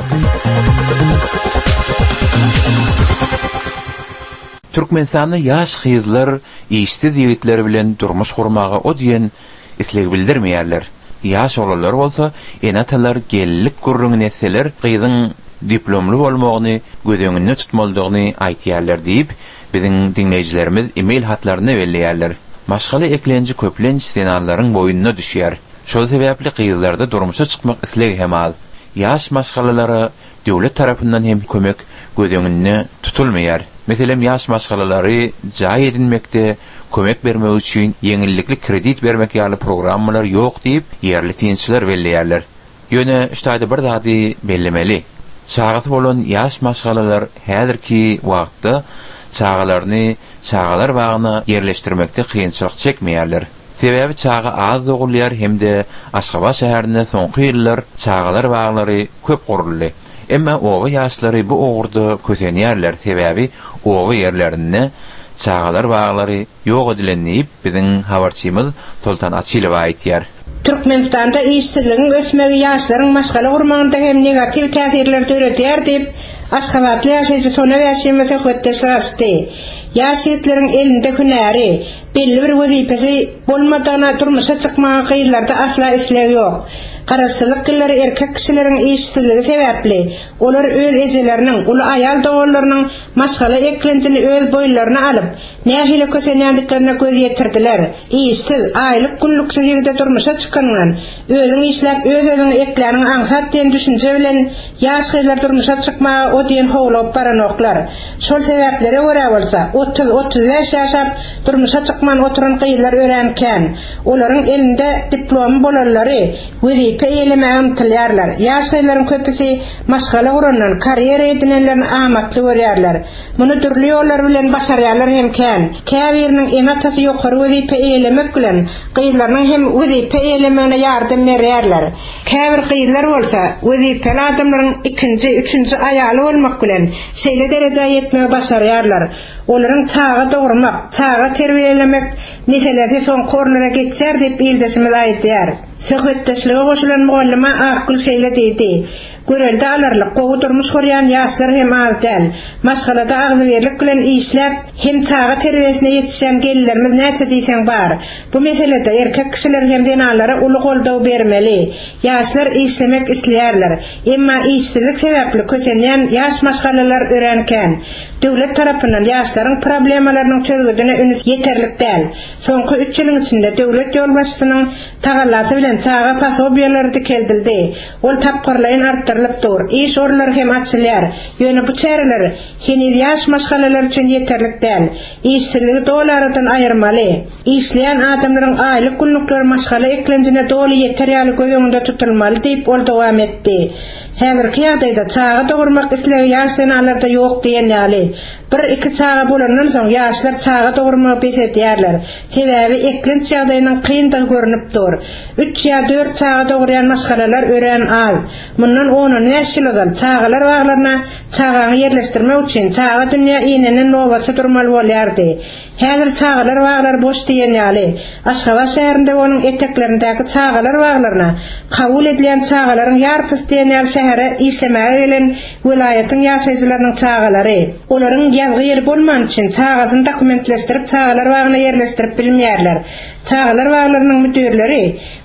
Türkmenistanda yaş hyzlar işsiz ýigitler bilen durmuş gurmagy o diýen isleg bildirmeýärler. Yaş olanlar bolsa, enatalar gellik gurrun nesseler gyzyň diplomly bolmagyny gözeňinde tutmaldygyny aýtýarlar diýip, biziň dinleýijilerimiz e-mail hatlaryny belleýärler. Maşgala eklenji köplenç senarlaryň boýunna düşýär. Şol sebäpli gyzlarda durmuşa çykmak isleg hem az. Yaş maşgalalary döwlet tarapyndan hem kömek gözeňinde tutulmaýar. Meselem yaş maşgalalary jaý edinmekde kömek bermek üçin ýeňillikli kredit bermek ýaly programmalar ýok diýip ýerli tiýinçiler belleýärler. Ýöne ştaýda bir zady bellemeli. Çağaty bolan yaş maşgalalar häzirki wagtda çağalaryny çağalar bagyna yerleşdirmekde kynçylyk çekmeýärler. Sebäbi çağa az dogulýar hemde Aşgabat şäherinde soňky ýyllar çağalar baglary köp guruldy. Emma owa ýaşlary bu ogurda kösenýärler. Sebäbi owa ýerlerinde çağalar baglary ýok edilendiýip biziň habarçymyz Sultan Açylow aýtýar. Türkmenistanda işsizligiň ösmegi ýaşlaryň maşgala gurmagynda hem negativ täsirler töredýär diýip Aşgabatly ýaşaýjy Sona Wäşimov hötdeşi açdy. Ýaşytleriň elinde hünäri, belli bir wezipesi bolmadygyna durmuşa çykmagy gyýlarda asla isleg ýok. Garaşsylyk gillary erkek kişileriň işsizligi sebäpli olar öz ejeleriniň, uly aýal dogalarynyň maşgala eklenjini öz boýlaryna alyp, nähili kösenýändiklerine göz ýetirdiler. İşsiz, aýlyk günlüksiz ýerde durmuşa çykanyň, özüň işläp özüň ekläriniň aňsat diýen düşünje bilen ýaş gyzlar durmuşa çykmagy o diýen howlap baranoklar. Şol sebäplere görä bolsa 30-35 ýaşap durmuşa çykman oturan gyzlar örenken, olaryň elinde diplomy bolalary peýelemäň tilýärler. Ýaş gyzlaryň köpüsi maşgala guranlar, kariyer edinenlerini amatly görýärler. Muny türli ýollar bilen başarýarlar hemken. Käbiriniň enatasy ýokary wezipe eýlemek bilen gyzlaryň hem wezipe eýlemäne ýardam berýärler. Käbir gyzlar bolsa wezipeli adamlaryň ikinji, üçünji aýaly bolmak bilen şeýle derejäge ýetmege başarýarlar. Olaryň çağa dogurmak, çağa terbiýelemek meselesi soň korlara geçer diýip ildeşimiz aýtýar. Söhbetdeşlige goşulan muallima akıl şeýle diýdi. Görelde alarlyk gowy durmuş görýän ýaşlar hem az däl. Maşgalada agzybirlik bilen işläp hem çağa terbiýesine ýetişen gellerimiz näçe diýsen bar. Bu meselede erkek kişiler hem denallara uly goldaw bermeli. Ýaşlar işlemek isleýärler. Emma işsizlik sebäpli kösenýän ýaş maşgalalar örenken, döwlet tarapyndan ýaşlaryň problemalarynyň çözülgüne üns ýeterlik däl. Soňky 3 ýylyň içinde döwlet ýolbaşçysynyň tagallasy bilen çağa pasobiýalary dikildildi. Ol tapgyrlaryň artdyrylypdyr. Iş orlary hem açylýar. Ýöne bu çäreler heniz ýaş maşgalalar üçin ýeterlik däl. İşsizligi dolaradan aýyrmaly. İşleýän adamlaryň aýlyk günlükleri maşgala eklenjine doly ýeter ýaly gözeňinde tutulmaly diýip ol dowam etdi. Häzirki ýagdaýda çağa dogurmak isleýän ýaşlarlarda ýok diýen ýaly. 1-2 çağa bolandan soň ýaşlar çağa dogurmagy besedýärler. Sebäbi eklenç ýagdaýynyň kyndygy görünipdir. 3 ýa 4 çağa dogurýan maşgalalar ören az. Mundan 10-15 ýyl ozal çağalar baglaryna çağaňy ýerleşdirmek üçin çağa dünýä iňinin nowasy durmaly bolýardy. Häzir çağalar baglary boş diýen ýaly. Aşgabat şäherinde onuň eteklerindäki çağalar baglaryna kabul edilen çağalaryň ýarpys diýen ýaly şähere işlemäge gelen welaýatyň ýaşaýjylarynyň çağalary. Olaryň ýazgy ýeri bolman üçin çağasyny dokumentleşdirip çağalar bagyna ýerleşdirip bilmeýärler. Çağalar baglarynyň müdürleri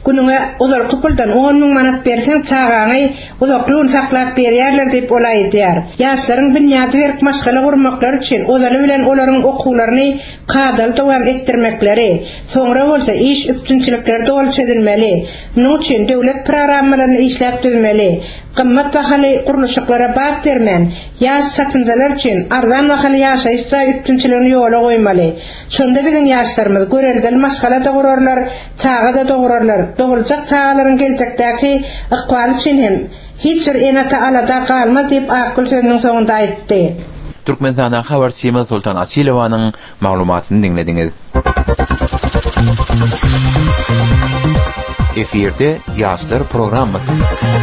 Günüňe uzak puldan 10.000 manat berseň çağaňy uzaklygyny saklap berýärler diýip olay edýär. Ýaşlaryň bünyady berip maşgala gurmaklar üçin olary bilen olaryň okuwlaryny kadal dowam etdirmekleri, soňra bolsa iş üpçünçilikleri dowal çedilmeli. Munyň üçin döwlet programmalaryny işläp düzmeli. Gymmat bahaly guruluşyklara bak bermen, ýaş satynjalar üçin arzan bahaly ýaşaýyş üpçünçiligini ýola goýmaly. Şonda biziň ýaşlarymyz göreldil maşgala da gurarlar, çağa da gurarlar. Doğulacak çağalaryň gelecekdäki ykbaly üçin hem hiç bir enata alada galma diýip akıl sözüniň soňunda aýtdy. Türkmenistana habarçymy Sultan Asilowanyň maglumatyny dinlediňiz. Eferde ýaşlar programmasy.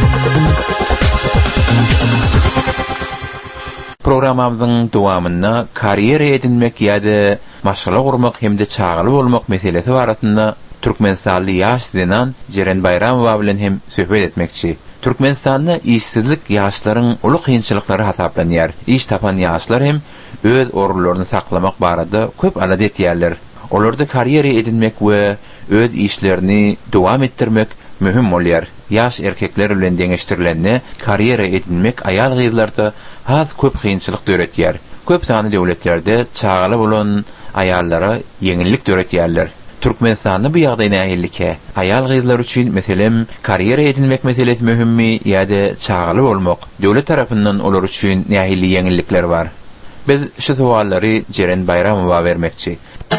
Programamyzyň dowamynda kariyera edinmek ýa-da maşgala gurmak hemde çağaly bolmak meselesi barasynda Türkmenistanly ýaş denan Jeren Bayramow bilen hem söhbet etmekçi. Türkmenistanda işsizlik ýaşlaryň uly kynçylyklary hasaplanýar. İş tapan ýaşlar hem öz orunlaryny saklamak barada köp alat etýärler. Olарды kariyera edinmek we öz işlerini dowam etdirmek mühim bolýar. Ýaş erkekler bilen deňeşdirilende kariyera edinmek aýal gyzlarda has köp kynçylyk döretýär. Köp sany döwletlerde çağaly bolan aýallara ýeňillik döretýärler. Türkmenistanda bu ýagdaý nähillike aýal gyzlar üçin meselem kariyera edinmek meselesi mühimmi ýa-da çağaly bolmak döwlet tarapyndan olar üçin nähilli ýeňillikler bar. Biz şu sowallary Jeren Bayramowa bermekçi.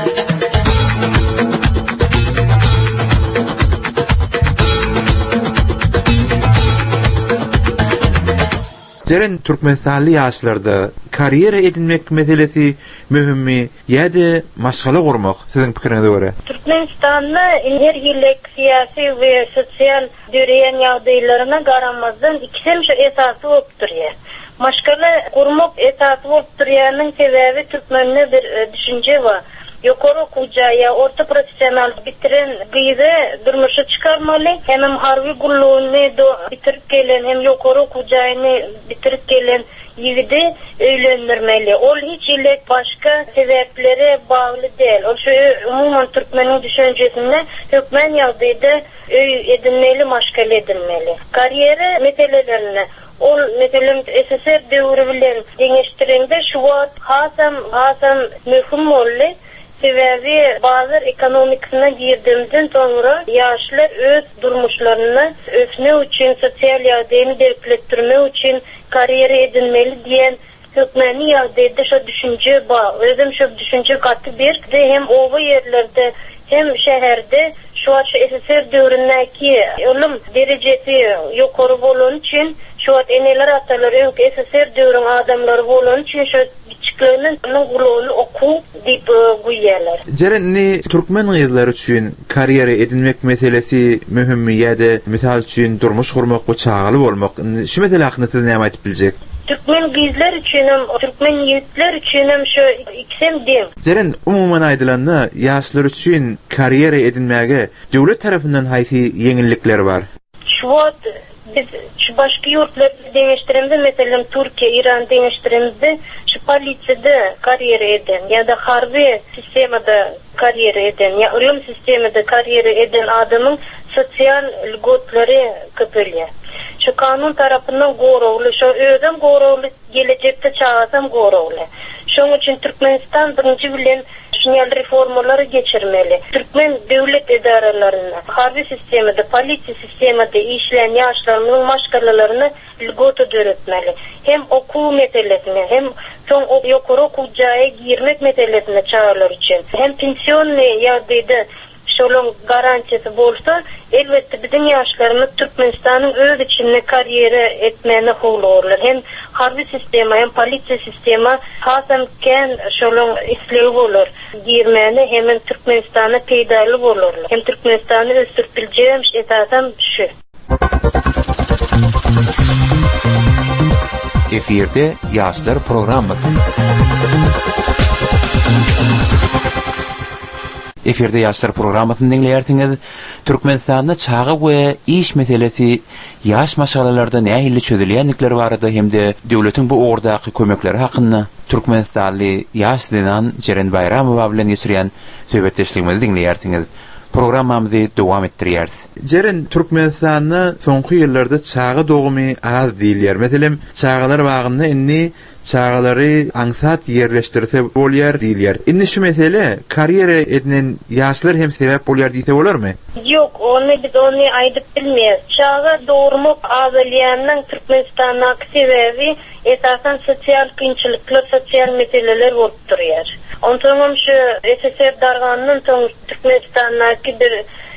Jeren Türkmenistanly ýaşlarda kariyera edinmek meselesi mühimmi ýa-da maşgala gurmak siziň pikiriňize görä? Türkmenistan'da her ýyllyk siyasi we sosial döreýän ýagdaýlaryna garamazdan ikisem şu esasy bolup durýar. Maşgala gurmak esasy bolup durýanyň sebebi Türkmeninde bir düşünje bar. Ýokary okuwja, orta professional bitiren gyzy durmuşa çykarmaly, hem harby gullugyny bitirip gelen, hem ýokary okuwjany bitirip gelen ýigidi öýlendirmeli. Ol hiç ilek başka sebeplere bagly değil. Ol şu umumyň türkmeniň düşünjesinde hökmen ýagdaýda öý edinmeli, maşgala edilmeli. Kariyera meselelerini ol meselem SSR döwri bilen deňeşdirende şu wagt hasam möhüm boldy. Sebebi bazı ekonomikasına girdiğimizden sonra yaşlar öz durmuşlarını öfne için, sosyal ýagdaýyny derkletdirme için kariyera edinmeli diyen hükmeni ýagdaýda şu düşünce bar. Özüm şu düşünce katı bir de hem owa yerlerde hem şäherde şu SSR döwründäki ölüm derejesi ýokary bolan için şu eneler atalar SSR döwrüň adamlary bolan için şu kiçiklerinin guruluny oku diýip goýýarlar. Jeren türkmen gyzlar üçin kariyera edinmek meselesi mühimmi ýa-da misal üçin durmuş gurmak we çağaly bolmak şu mesele hakynda siz näme aýtyp biljek? Türkmen gyzlar üçin, türkmen ýigitler üçin şu ikisem deň. Jeren umumyň aýdylanda ýaşlar üçin kariyera edinmäge döwlet tarapyndan haýsy ýeňillikler bar? Biz şu başka yurtlar deňeşdirende meselem Türkiýe, İran deňeşdirende şu polisiýada kariyera eden ya da harby sistemada kariyera eden ya ölüm sisteminde kariyera eden adamın sosial lgotlary köpelýär. Şu kanun tarapyndan gorowly, şu özüm gorowly gelecekde çağasam gorowly. Şoň üçin Türkmenistan birinji bilen şuňal reformalary geçirmeli. Türkmen döwlet edaralaryna, harby sisteminde, polisiýa sisteminde işleýän ýaşlaryň maşgalalaryny lgoty döretmeli. Hem okuw meselesine, hem soň ýokary okuwjaga girmek meselesine çağırlar üçin. Hem pensiony ýagdaýda şolun garantisi bolsa, elbette biziň ýaşlarymyz Türkmenistanyň öz içinde kariyera etmeni howlurlar. Hem harby sistema, hem polisiýa sistema hasam ken şolun isleýi bolar. Girmeni hem Türkmenistana peýdaly bolarlar. Hem Türkmenistany ösdürip biljem esasam şu. Eferde ýaşlar programmasy. Eferde ýaşlar programmasyny dinleýärsiňiz. Türkmenistanda çağa we iş meselesi ýaş maşgalalarda nähili çözülýänlikler barada hemde döwletiň bu ordaky kömekleri hakynda Türkmenistanly ýaş denan Jeren Bayramow bilen geçirýän söhbetdeşligimizi dinleýärsiňiz. programmamyzy dowam etdirýäris. Jeren Türkmenistanyny soňky ýyllarda çağa dogmy az diýilýär. Meselem çağalar wagynda inni çağalary aňsat ýerleşdirse bolýar diýilýär. Inni şu mesele kariyera edinen ýaşlar hem sebäp bolýar diýse bolarmy? Yok, biz onu aýdyp bilmeýäs. Çağa dogurmak azalýanyň Türkmenistanyň sebebi esasen sosial kynçylyklar, sosial meseleler bolup durýar. Ondan şu SSR darganynyň soň Türkmenistanyň bir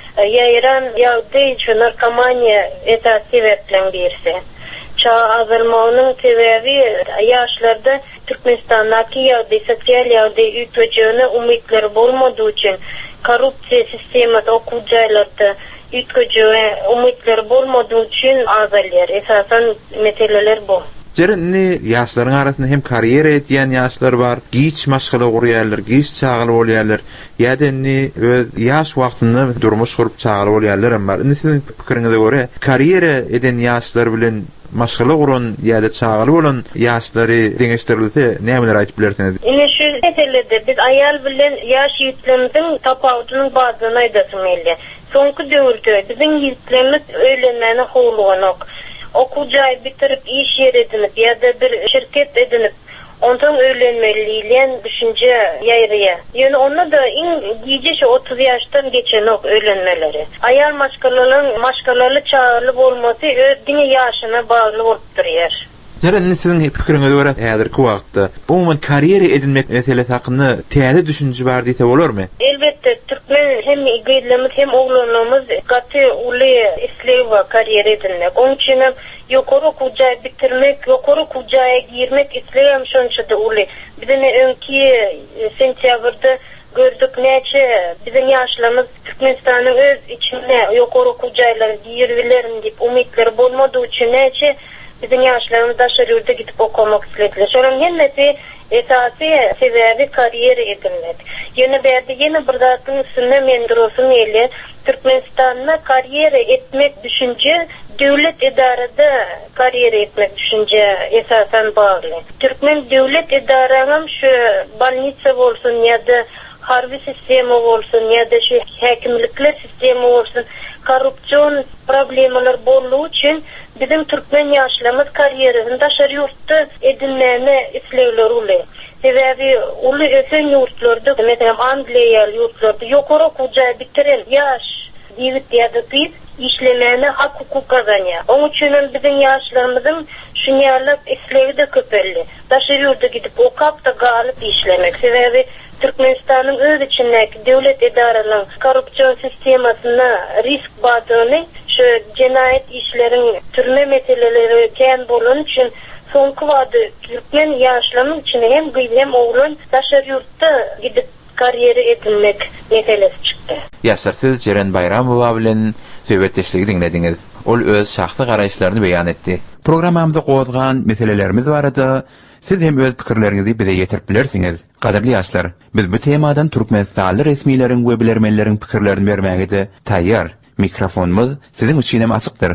ýaýran ýagdaý şu narkomaniýa sebäplen berse. Çağa azalmagynyň sebebi ýaşlarda Türkmenistanyň ýagdaý, sosial ýagdaý ütgeçini umytlar bolmadyğı üçin, korrupsiýa sistemata okuw jaýlarda ütgeçini umytlar bolmadyğı üçin azalýar. Esasen meseleler bu. Jerinni ýaşlaryň arasynda hem kariyera etýän ýaşlar bar, giç maşgala gurýarlar, giç çağaly bolýarlar. Ýa-da öz ýaş wagtynda durmuş gurup çağaly bolýarlar hem bar. Indi siziň pikiriňize görä, kariyera eden ýaşlar bilen maşgala gurun ýa-da çağaly bolan ýaşlary deňeşdirilse nämeler aýdyp bilersiňiz? Ine şu meselede biz aýal bilen ýaş ýütlemimiň tapawutynyň bazyny aýdasym geldi. Soňky döwürde biziň ýütlemimiz öýlenmäni howlugynyk. Okuw jaý bitirip iş ýer edinip ýa-da bir şirket edinip ondan öýlenmeliýän düşünje ýaýrýa. Ýöne onda da iň giýje 30 ýaşdan geçen ok öýlenmeleri. Aýal maşgalaly çağaly bolmasy öňe ýaşyna bagly bolup durýar. Jeren siziň pikiriňize görä, häzirki wagtda umuman kariyera edinmek meselesi hakynda täze düşünje bar diýse bolarmy? Elbetde türkmen hem gyýdylymyz hem oglanlarymyz gaty uly isleýär kariyera edinmek. Onuň üçin ýokary okuwjy bitirmek, ýokary okuwjy girmek isleýär şonçada uly. Bizde öňki sentýabrda gördük näçe biziň ýaşlarymyz Türkmenistanyň öz içinde ýokary okuwjylary girýärler diýip umytlar bolmadyğı üçin näçe biziň ýaşlarymyz daşary ýurda gidip okumak isledler. Şonuň hemmesi esasy sebebi kariyera edinmek. Ýöne berde ýene bir zatyň üstünde men durusum ýeli, Türkmenistanyna kariyera etmek düşünje döwlet edarada kariyera etmek düşünje esasen bagly. Türkmen döwlet edaranyň şu bolnitsa bolsun ýa-da harbi sistemi bolsun ýa-da şu häkimlikler sistemi bolsun, korrupsiýon problemalar bolýu üçin bizim türkmen ýaşlarymyz kariyerasyny daşary ýurtda edinmäni isleýler uly. Sebebi uly ösen ýurtlarda, meselem Angliýa ýurtlarında ýokary okuwjy bitiren ýaş ýigit ýa-da kız işlemeni hak hukuk kazanýar. Onuň üçin bizim ýaşlarymyzyň şu ýerler isleýi de köpelli. Daşary ýurda gidip okap da galyp işlemek. Sebebi Türkmenistanyň öz içindäki döwlet edaralarynyň korrupsiýon sistemasyna risk badyny şu cinayet işleriň türme meseleleri kän bolan üçin soňky wagtda türkmen ýaşlarynyň içinde hem gyýy hem oglan daşary ýurtda gidip kariyera edinmek meselesi çykdy. Ýaşlar, siz Jeren Bayramowa bilen söhbetdeşligi dinlediňiz. Ol öz şahsy garaýşlaryny beýan etdi. Programmamyzda gowdgan meselelerimiz barada siz hem öz pikirleriňizi bize ýetirip bilersiňiz. Gaderli ýaşlar, biz bu temadan Türkmenistanly resmiýlerin we bilermenleriň pikirlerini bermäge de taýýar. Mikrofonumuz sizin üçin hem açykdyr.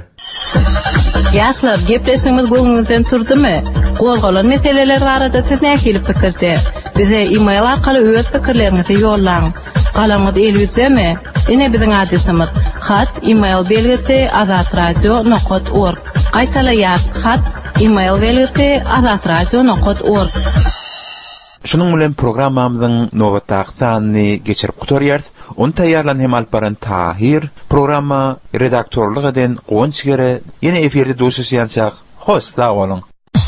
Ýaşlar, gepleşigimiz göňüňizden turdymy? Gowgalan meseleler barada siz näme pikirde? Bize e-mail arkaly öz pikirleriňizi ýollaň. Galamyz elüzemi? Ine biziň adresimiz hat e-mail belgisi azatradio.org. Gaýtalaýar hat e-mail belgisi azatradio.org. Şunun bilen programmamyzyň nowatdaky sanyny geçirip gutarýarys. Onu taýýarlan hem alparan Tahir programma redaktorlyk eden Gonçgere ýene eferde duşuşýançak. Hoş sag bolun.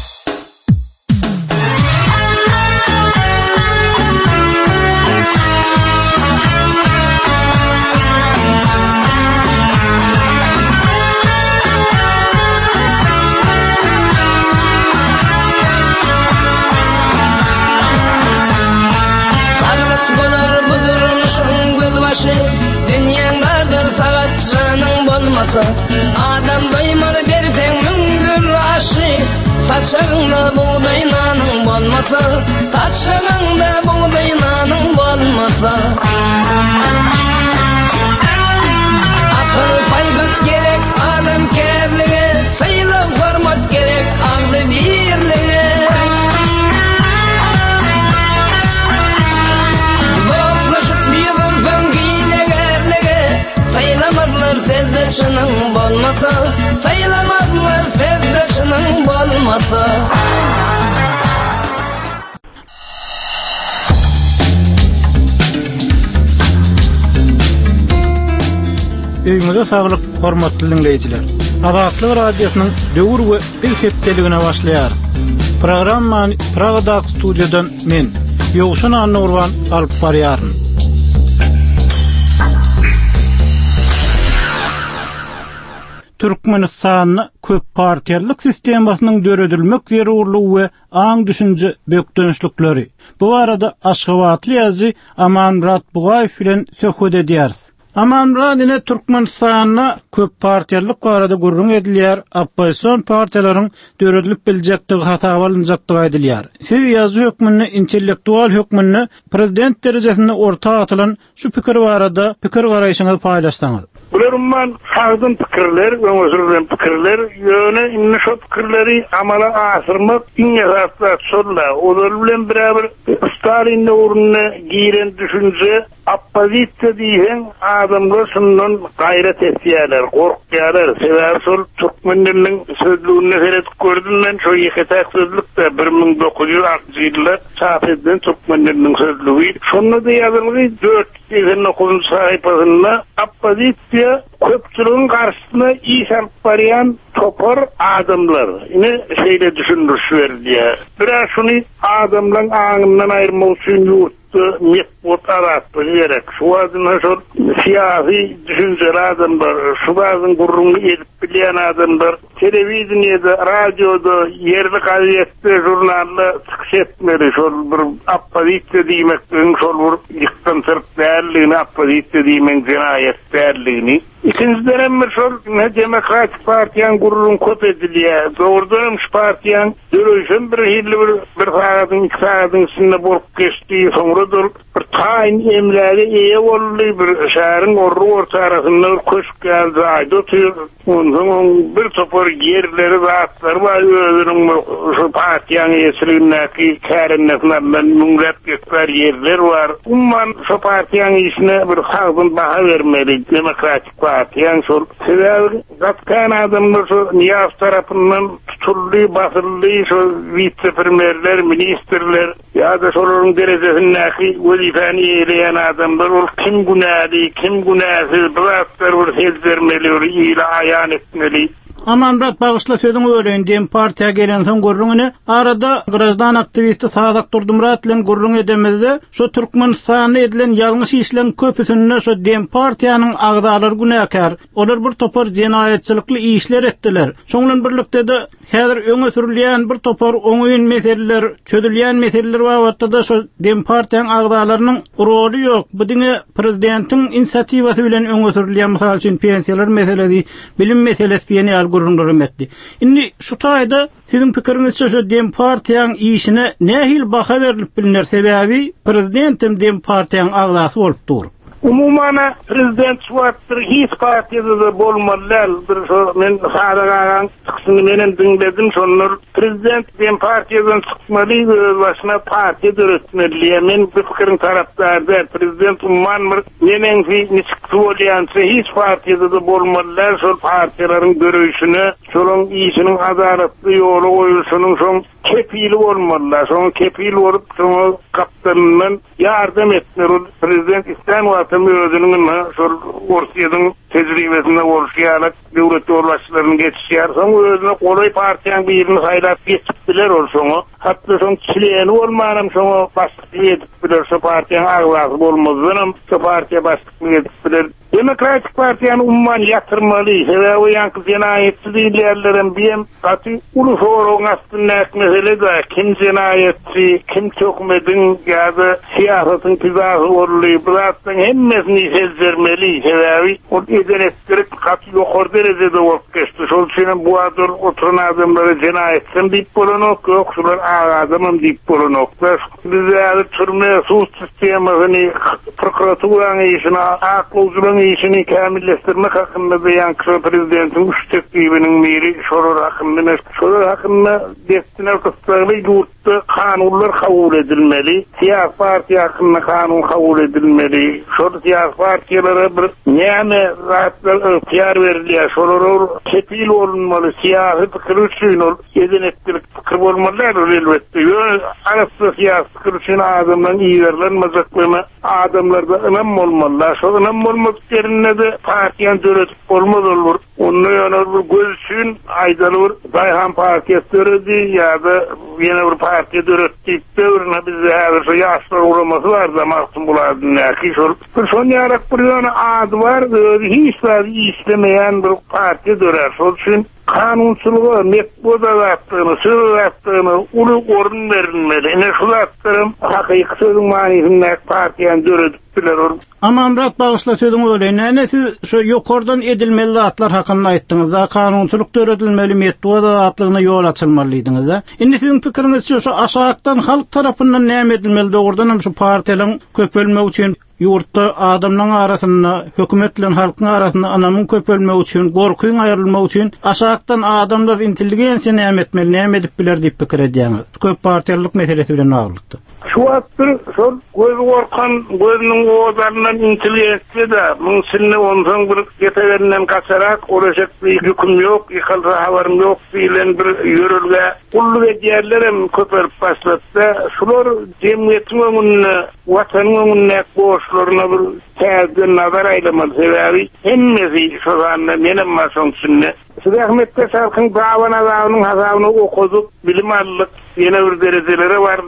Adam doymadı bersen müngül aşı, saçağında buğdaynanın bolmasa, saçağında buğdaynanın bolmasa. Akıl paybat gerek adam kerlige, sayla hormat gerek ağlı birlige. Dostlaşıp bir dursan giyle gerlige, sezdeşinin bolmasa, sayılamadılar sezdeşinin bolmasa. Öýüňize saglyk, hormatly dinleýijiler. Azatlyk radiosynyň döwür we il sepdeligine başlaýar. Programmany Pragada studiýadan men, Ýogşan Anurwan alyp barýaryn. Türkmenistanyň köp partiýalyk sistemasynyň döredilmek zerurlygy we aň düşünje bökdönüşlikleri. Bu arada Aşgabatly ýazy Amanrat Bugaýew bilen söhbet edýäris. Amanradine Türkmenistanyna köp partiýalyk barada gurrun edilýär, opposision partiýalaryň döredilip biljektigi hata alınjakdygy aýdylýar. Siz ýazy hökmüni, intellektual hökmüni prezident derejesinde orta atylan şu pikir barada pikir garaýşyňyzy paýlaşsaňyz. Bularman sağdın pikirler, öňüzden pikirler, ýöne inne şu pikirleri amala asyrmak inne hasat solla. Olar bilen beraber Stalin'in uğruna giren düşünce appozisiýa diýen adamlar şundan gayret etýärler, gorkýarlar. Sebäbi şol türkmenleriň sözlüğüne heret gördüm şu ýeketek sözlükde 1960-njy ýyllar çap edilen türkmenleriň sözlüği. Şonu da ýazylgy 409 sahypasynda appozisiýa köpçülüğün karşısına iş alıp barýan topar adamlar. Ine şeýle düşündürýär. Biraz şunu adamlaryň aňyndan aýyrmak üçin mekbut aratdy gerek. Şu wagtda şol siyasi düşünjeler adamlar, şu bazı gurrunu edip bilýän adamlar, telewizionyada, radioda, ýerli gazetde, jurnalda çykyş etmeli. Şol bir appozisiýa diýmek, şol bir ýykdymçylyk däldigini, appozisiýa diýmek jenaýet däldigini. İkinciden şol Demokratik Partiýanyň gurrun köp edilýär. Doğrudan şu partiýanyň döreşen bir hilli bir sagatyň, 2 sagatyň içinde bolup geçdi. Soňra bir taýin emleri eýe boldy, bir şäheriň orta arasynda köşk geldi, aýdy. Onun bir topar yerleri zatlar var, özünün şu partiýanyň ýeşiligindäki kärenliklerden müňräp geçer yerler var. Umman şu partiýanyň işine bir halkyn baha vermeli. Demokratik partiýanyň şol sebäbi gatkan adamlar şu Niýaz tarapyndan tutuldy, basyldy, şu vice-premierler, ministrler ýa-da şolaryň derejesindäki wezifäni eýleýän adamlar ol kim günäli, kim günäsiz bu zatlar ol sezdirmeli, ýa-da aýan etmeli. Amanrat bağışla sözüň öğrendiğim partiya gelen son gurrunu arada grajdan aktivisti Sadak Durdumrat bilen gurrun edemezde şu Türkmenistan'da edilen ýalňyş işlerin köpüsünde şu Dem partiyanyň agdalary günäkär. Olar bir topar jenaýetçilikli işler etdiler. Şoňlan birlikde de häzir öňe sürilýän bir topar oňuýun meseleler, çödülýän meseleler wagtda da şu Dem partiýanyň agdalarynyň roli ýok. Bu diňe prezidentiň inisiatiwasy bilen öňe sürilýän mysal üçin pensiýalar meselesi, bilim meselesi ýene gurrunlarym etdi. Indi şu taýda sizin pikiriňizçe şu Dem partiýanyň işine nähil baha berilip bilinýär sebäbi prezidentim Dem partiýanyň agdasy bolup dur. Umumana prezident şuwatdyr hiç partiýada bolmalylar. Men sadagan çykysyny menen dinledim şonlar. Prezident Dem partiýadan çykmaly, öz başyna partiýa döretmeli. Men bu pikiriň tarapdardyr. Prezident umman menen niçik bolýança hiç partiýada bolmalylar. Şol partiýalaryň görüşüne, şolaryň işiniň adaletli ýoly goýulşynyň şoň kepili bolmalylar. Şoň kepil bolup şoň kapitanyň ýardam etmeli. Prezident istem özünün şol Orsiýadyň tejribesinde bolşýarlyk döwlet orlaşlaryny geçişýär. Soň özüne golay partiýanyň birini saýlap geçipdiler olşoňa. Hatda soň çileni bolmanam şoňa başlyk edipdiler. Şu partiýanyň agdasy bolmazdanam şu partiýa başlyk edipdiler. Demokratik Partiýany umman ýatyrmaly. Sebäbi ýanky jenaýetçi diýerlerin bihem gaty ulu soragyň astyndaky mesele kim jenaýetçi, kim tökmedin ýa-da siýasatyň tizahı bolýar. Bulardan hemmesini sezdirmeli. Sebäbi o edenetdirip gaty ýokary derejede bolup geçdi. Şol üçin bu adyr oturan adamlary jenaýetçi diýip bolanok ýok. Şolar adamım deyip bulunoklar. Bizler türme sus sistemini prokuraturun işine, aklozulun işini kamilleştirmek hakkında beyan kısa prezidentin üç teklifinin biri şorur hakkında. Şorur hakkında destine kısıtlarıyla yurtta kanunlar kabul edilmeli. Siyasi parti hakkında kanun kabul edilmeli. Şor siyasi partiyalara bir neyme rahatlar ihtiyar veriliyor. Şorur kepil olunmalı. Siyasi fikir için edin ettirik fikir olmalılar elbette. Arası siyasi fikir için adamdan iyi verilenmezliklerine adamlarda önem olmalılar. Şu önem olmak yerine de partiyen döretik olmaz olur. Onu yanır bir göz için aydalır. Dayhan partiyası döredi ya da yine bir partiye dörettik dövrüne bize her yaşlar uğraması var da mahkum buladın. Bir son yarak bir yana adı var. Hiç istemeyen bir partiye dörer. Onun için kanunçuluğa mekbuda attığını, sırrı attığını ulu orun verilmeli. Ne şu attırım hakiki sözün manifinde partiyen dörediktiler olur. Ama Murat bağışla sözün öyle. Ne siz şu yukarıdan edilmeli atlar hakkında ayttınız da kanunçuluk döredilmeli mekbuda atlığına yol açılmalıydınız da. Şimdi sizin fikriniz şu aşağıdan halk tarafından ne edilmeli de oradan şu partilerin köpölmek için yurtta adamların arasında, hükümetle halkın arasında anamın köpölmek için, korkuyun ayrılmak için aşağıdan adamlar intelligensiya ne etmeli, ne edip bilir deyip fikir edeceğiniz. Köp partiyalılık meselesi bile ağırlıktı. Şu attır, sol göz korkan, gözünün oğuzlarından intelligensiya da, münsinle ondan bir yeteverinden kaçarak, olacak bir hüküm yok, yıkılsa havarım yok, fiilen bir yürürge, kullu ve diğerlerim köpörüp başlattı. Şular cemiyetin önüne, vatanın önüne borçlarına bir tezden nazar aylamalı sebebi, hemmesi şu anda benim masum sünne. Siz Ahmet'te sarkın davanın hazavını okudup, bilim aldık, yine bir dereceleri vardı.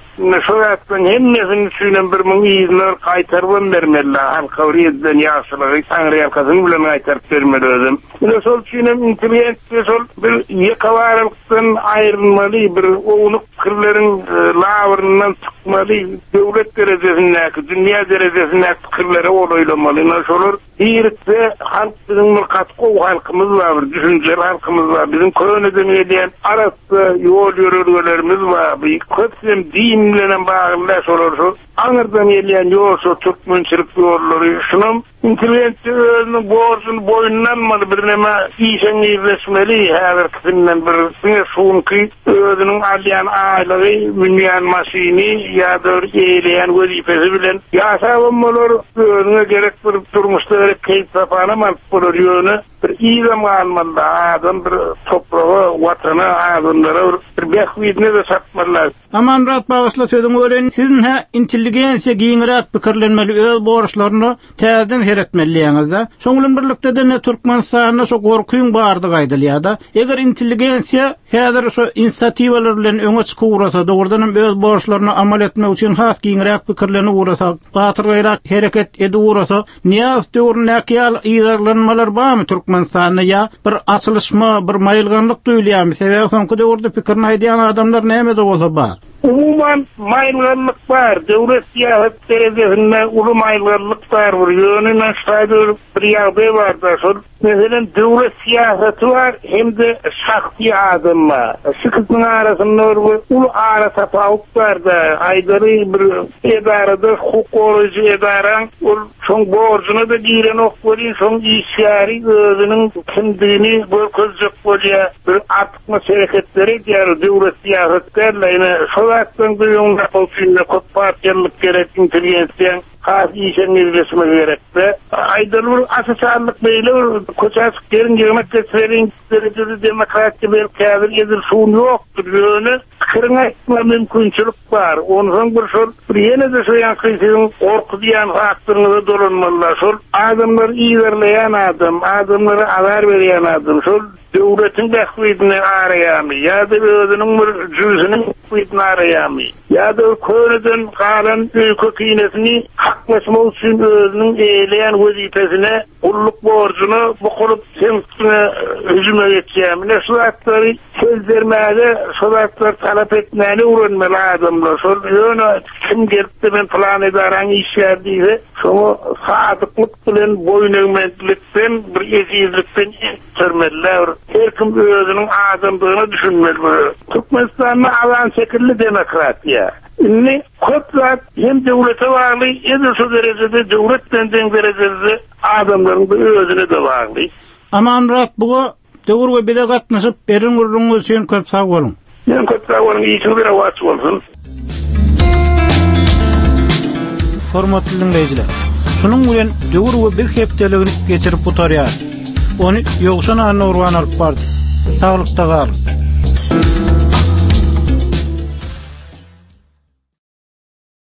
Şu attan hemmesinin üçünden bir mün izinler kaytarban vermeli. Halka oriyeden yaşlığı, Tanrı yakasını bilen kaytarıp vermeli özüm. Yine sol üçünden intelligensiya sol bir yekavarlıktan ayrılmalı, bir oğluk fikirlerin lavırından çıkmalı, devlet derecesindeki, dünya derecesindeki fikirleri oğlaylamalı. Nasıl olur? İyirse halk bizim bir katkı halkımız var, düşünceler halkımız var. Bizim köyünüzden ediyen arası yol yürürlerimiz var. Bir köpsem dinlenen bağımlaş olursa, anırdan gelen yolsa Türkmençilik yolları. Şunun intelligensiya özünün borcunu boyunlanmalı bir nema işen izleşmeli. Her kısımdan bir sunki özünün alayan ailevi, münyen masini ya da eyleyen vazifesi bilen yaşabım olur. Özüne gerek bir durmuşta gerek keyif sapağına mantık olur yönü. Bir iyi zamanında adam bir toprağı, vatanı, adamlara bir bekvidine de satmalılar. Aman Murat bağışla sözün öğrenin. Sizin intelligensiya giyinirek fikirlenmeli öz borçlarını tezden heretmeliyiz da. Soňulun birlikde de ne Türkmenistan'a şu korkuyun bardı gaydılı da. Eger intelligensiya häzir şu inisiativalar bilen öňe çykyp urasa, doğrudan öz borçlaryny amal etmek üçin has giyinirek fikirlerini urasa, batyrgyrak hereket edip urasa, niýe döwründäki ýaýlanmalar barmy Türkmenistan'a ya bir açılışma, bir maýylganlyk duýulýar. Sebäbi soňky döwürde pikirini aýdýan adamlar näme de bolsa bar. Umuman maýylganlyk bar, döwlet siýasat derejesinde uly maýylganlyk bar. Ýönünden şaýdy bir ýagdaý bar da, şol meselen döwlet siýasaty var, hemde şahsy adamlar. Şykytyň arasynda bir uly ara tapawuk bar da, aýdary bir edarada hukuk edaran ol şoň borcuny da giren okbary, şoň işgäri özüniň kimdigini görkezjek bolýar. Bir artykma sereketleri diýer döwlet siýasatçylaryna şoňatdan duýulýan bolýar, köp partiýalyk gerek, intelligensiýa has işen izleşme gerekde. Aydalur asasanlık beyle koças gerin girmek geçerin dereceli demokratçı bir kâvir yedir şun yoktur yönü kırın etme mümkünçülük var. Ondan bir şol bir yine de şu yankısının korku diyen hakkınızı dolanmalılar. Şol adamlar iyi verleyen adam, adamları haber vereyen adam. Şol devletin bekvidini arayamı, ya da özünün bir cüzünün bekvidini arayamı, ya da köylüden kalan ülke kıynesini haklaşma için özünün eyleyen vazifesi vazifesine kulluk borcunu bu kurup semtine hücuma geçeceğimine şulatları söz vermede şulatlar talep etmeyene uğranmalı adamlar. Şöyle kim gelip de ben falan edaran iş verdiyse şunu sadıklık bilen boyun eğmeklikten bir eziyizlikten sürmeliler. Her kim özünün adamlığını düşünmeli. Türkmenistan'ın alan şekilli demokratiya. İnni köplat hem devlete bağlı hem de şu derecede devletten derecede adamların da özüne de bağlı. Ama Murat bu döwür we bile gatnaşyp berin urruňy sen köp sag bolun. Men köp sag bolun, işin bir awat bolsun. Hormatly dinleyijiler. Şunun bilen döwür we bir hepdeligini geçirip butarýar. Onu ýokşan anna urwan alyp bardy. Taglykda gal.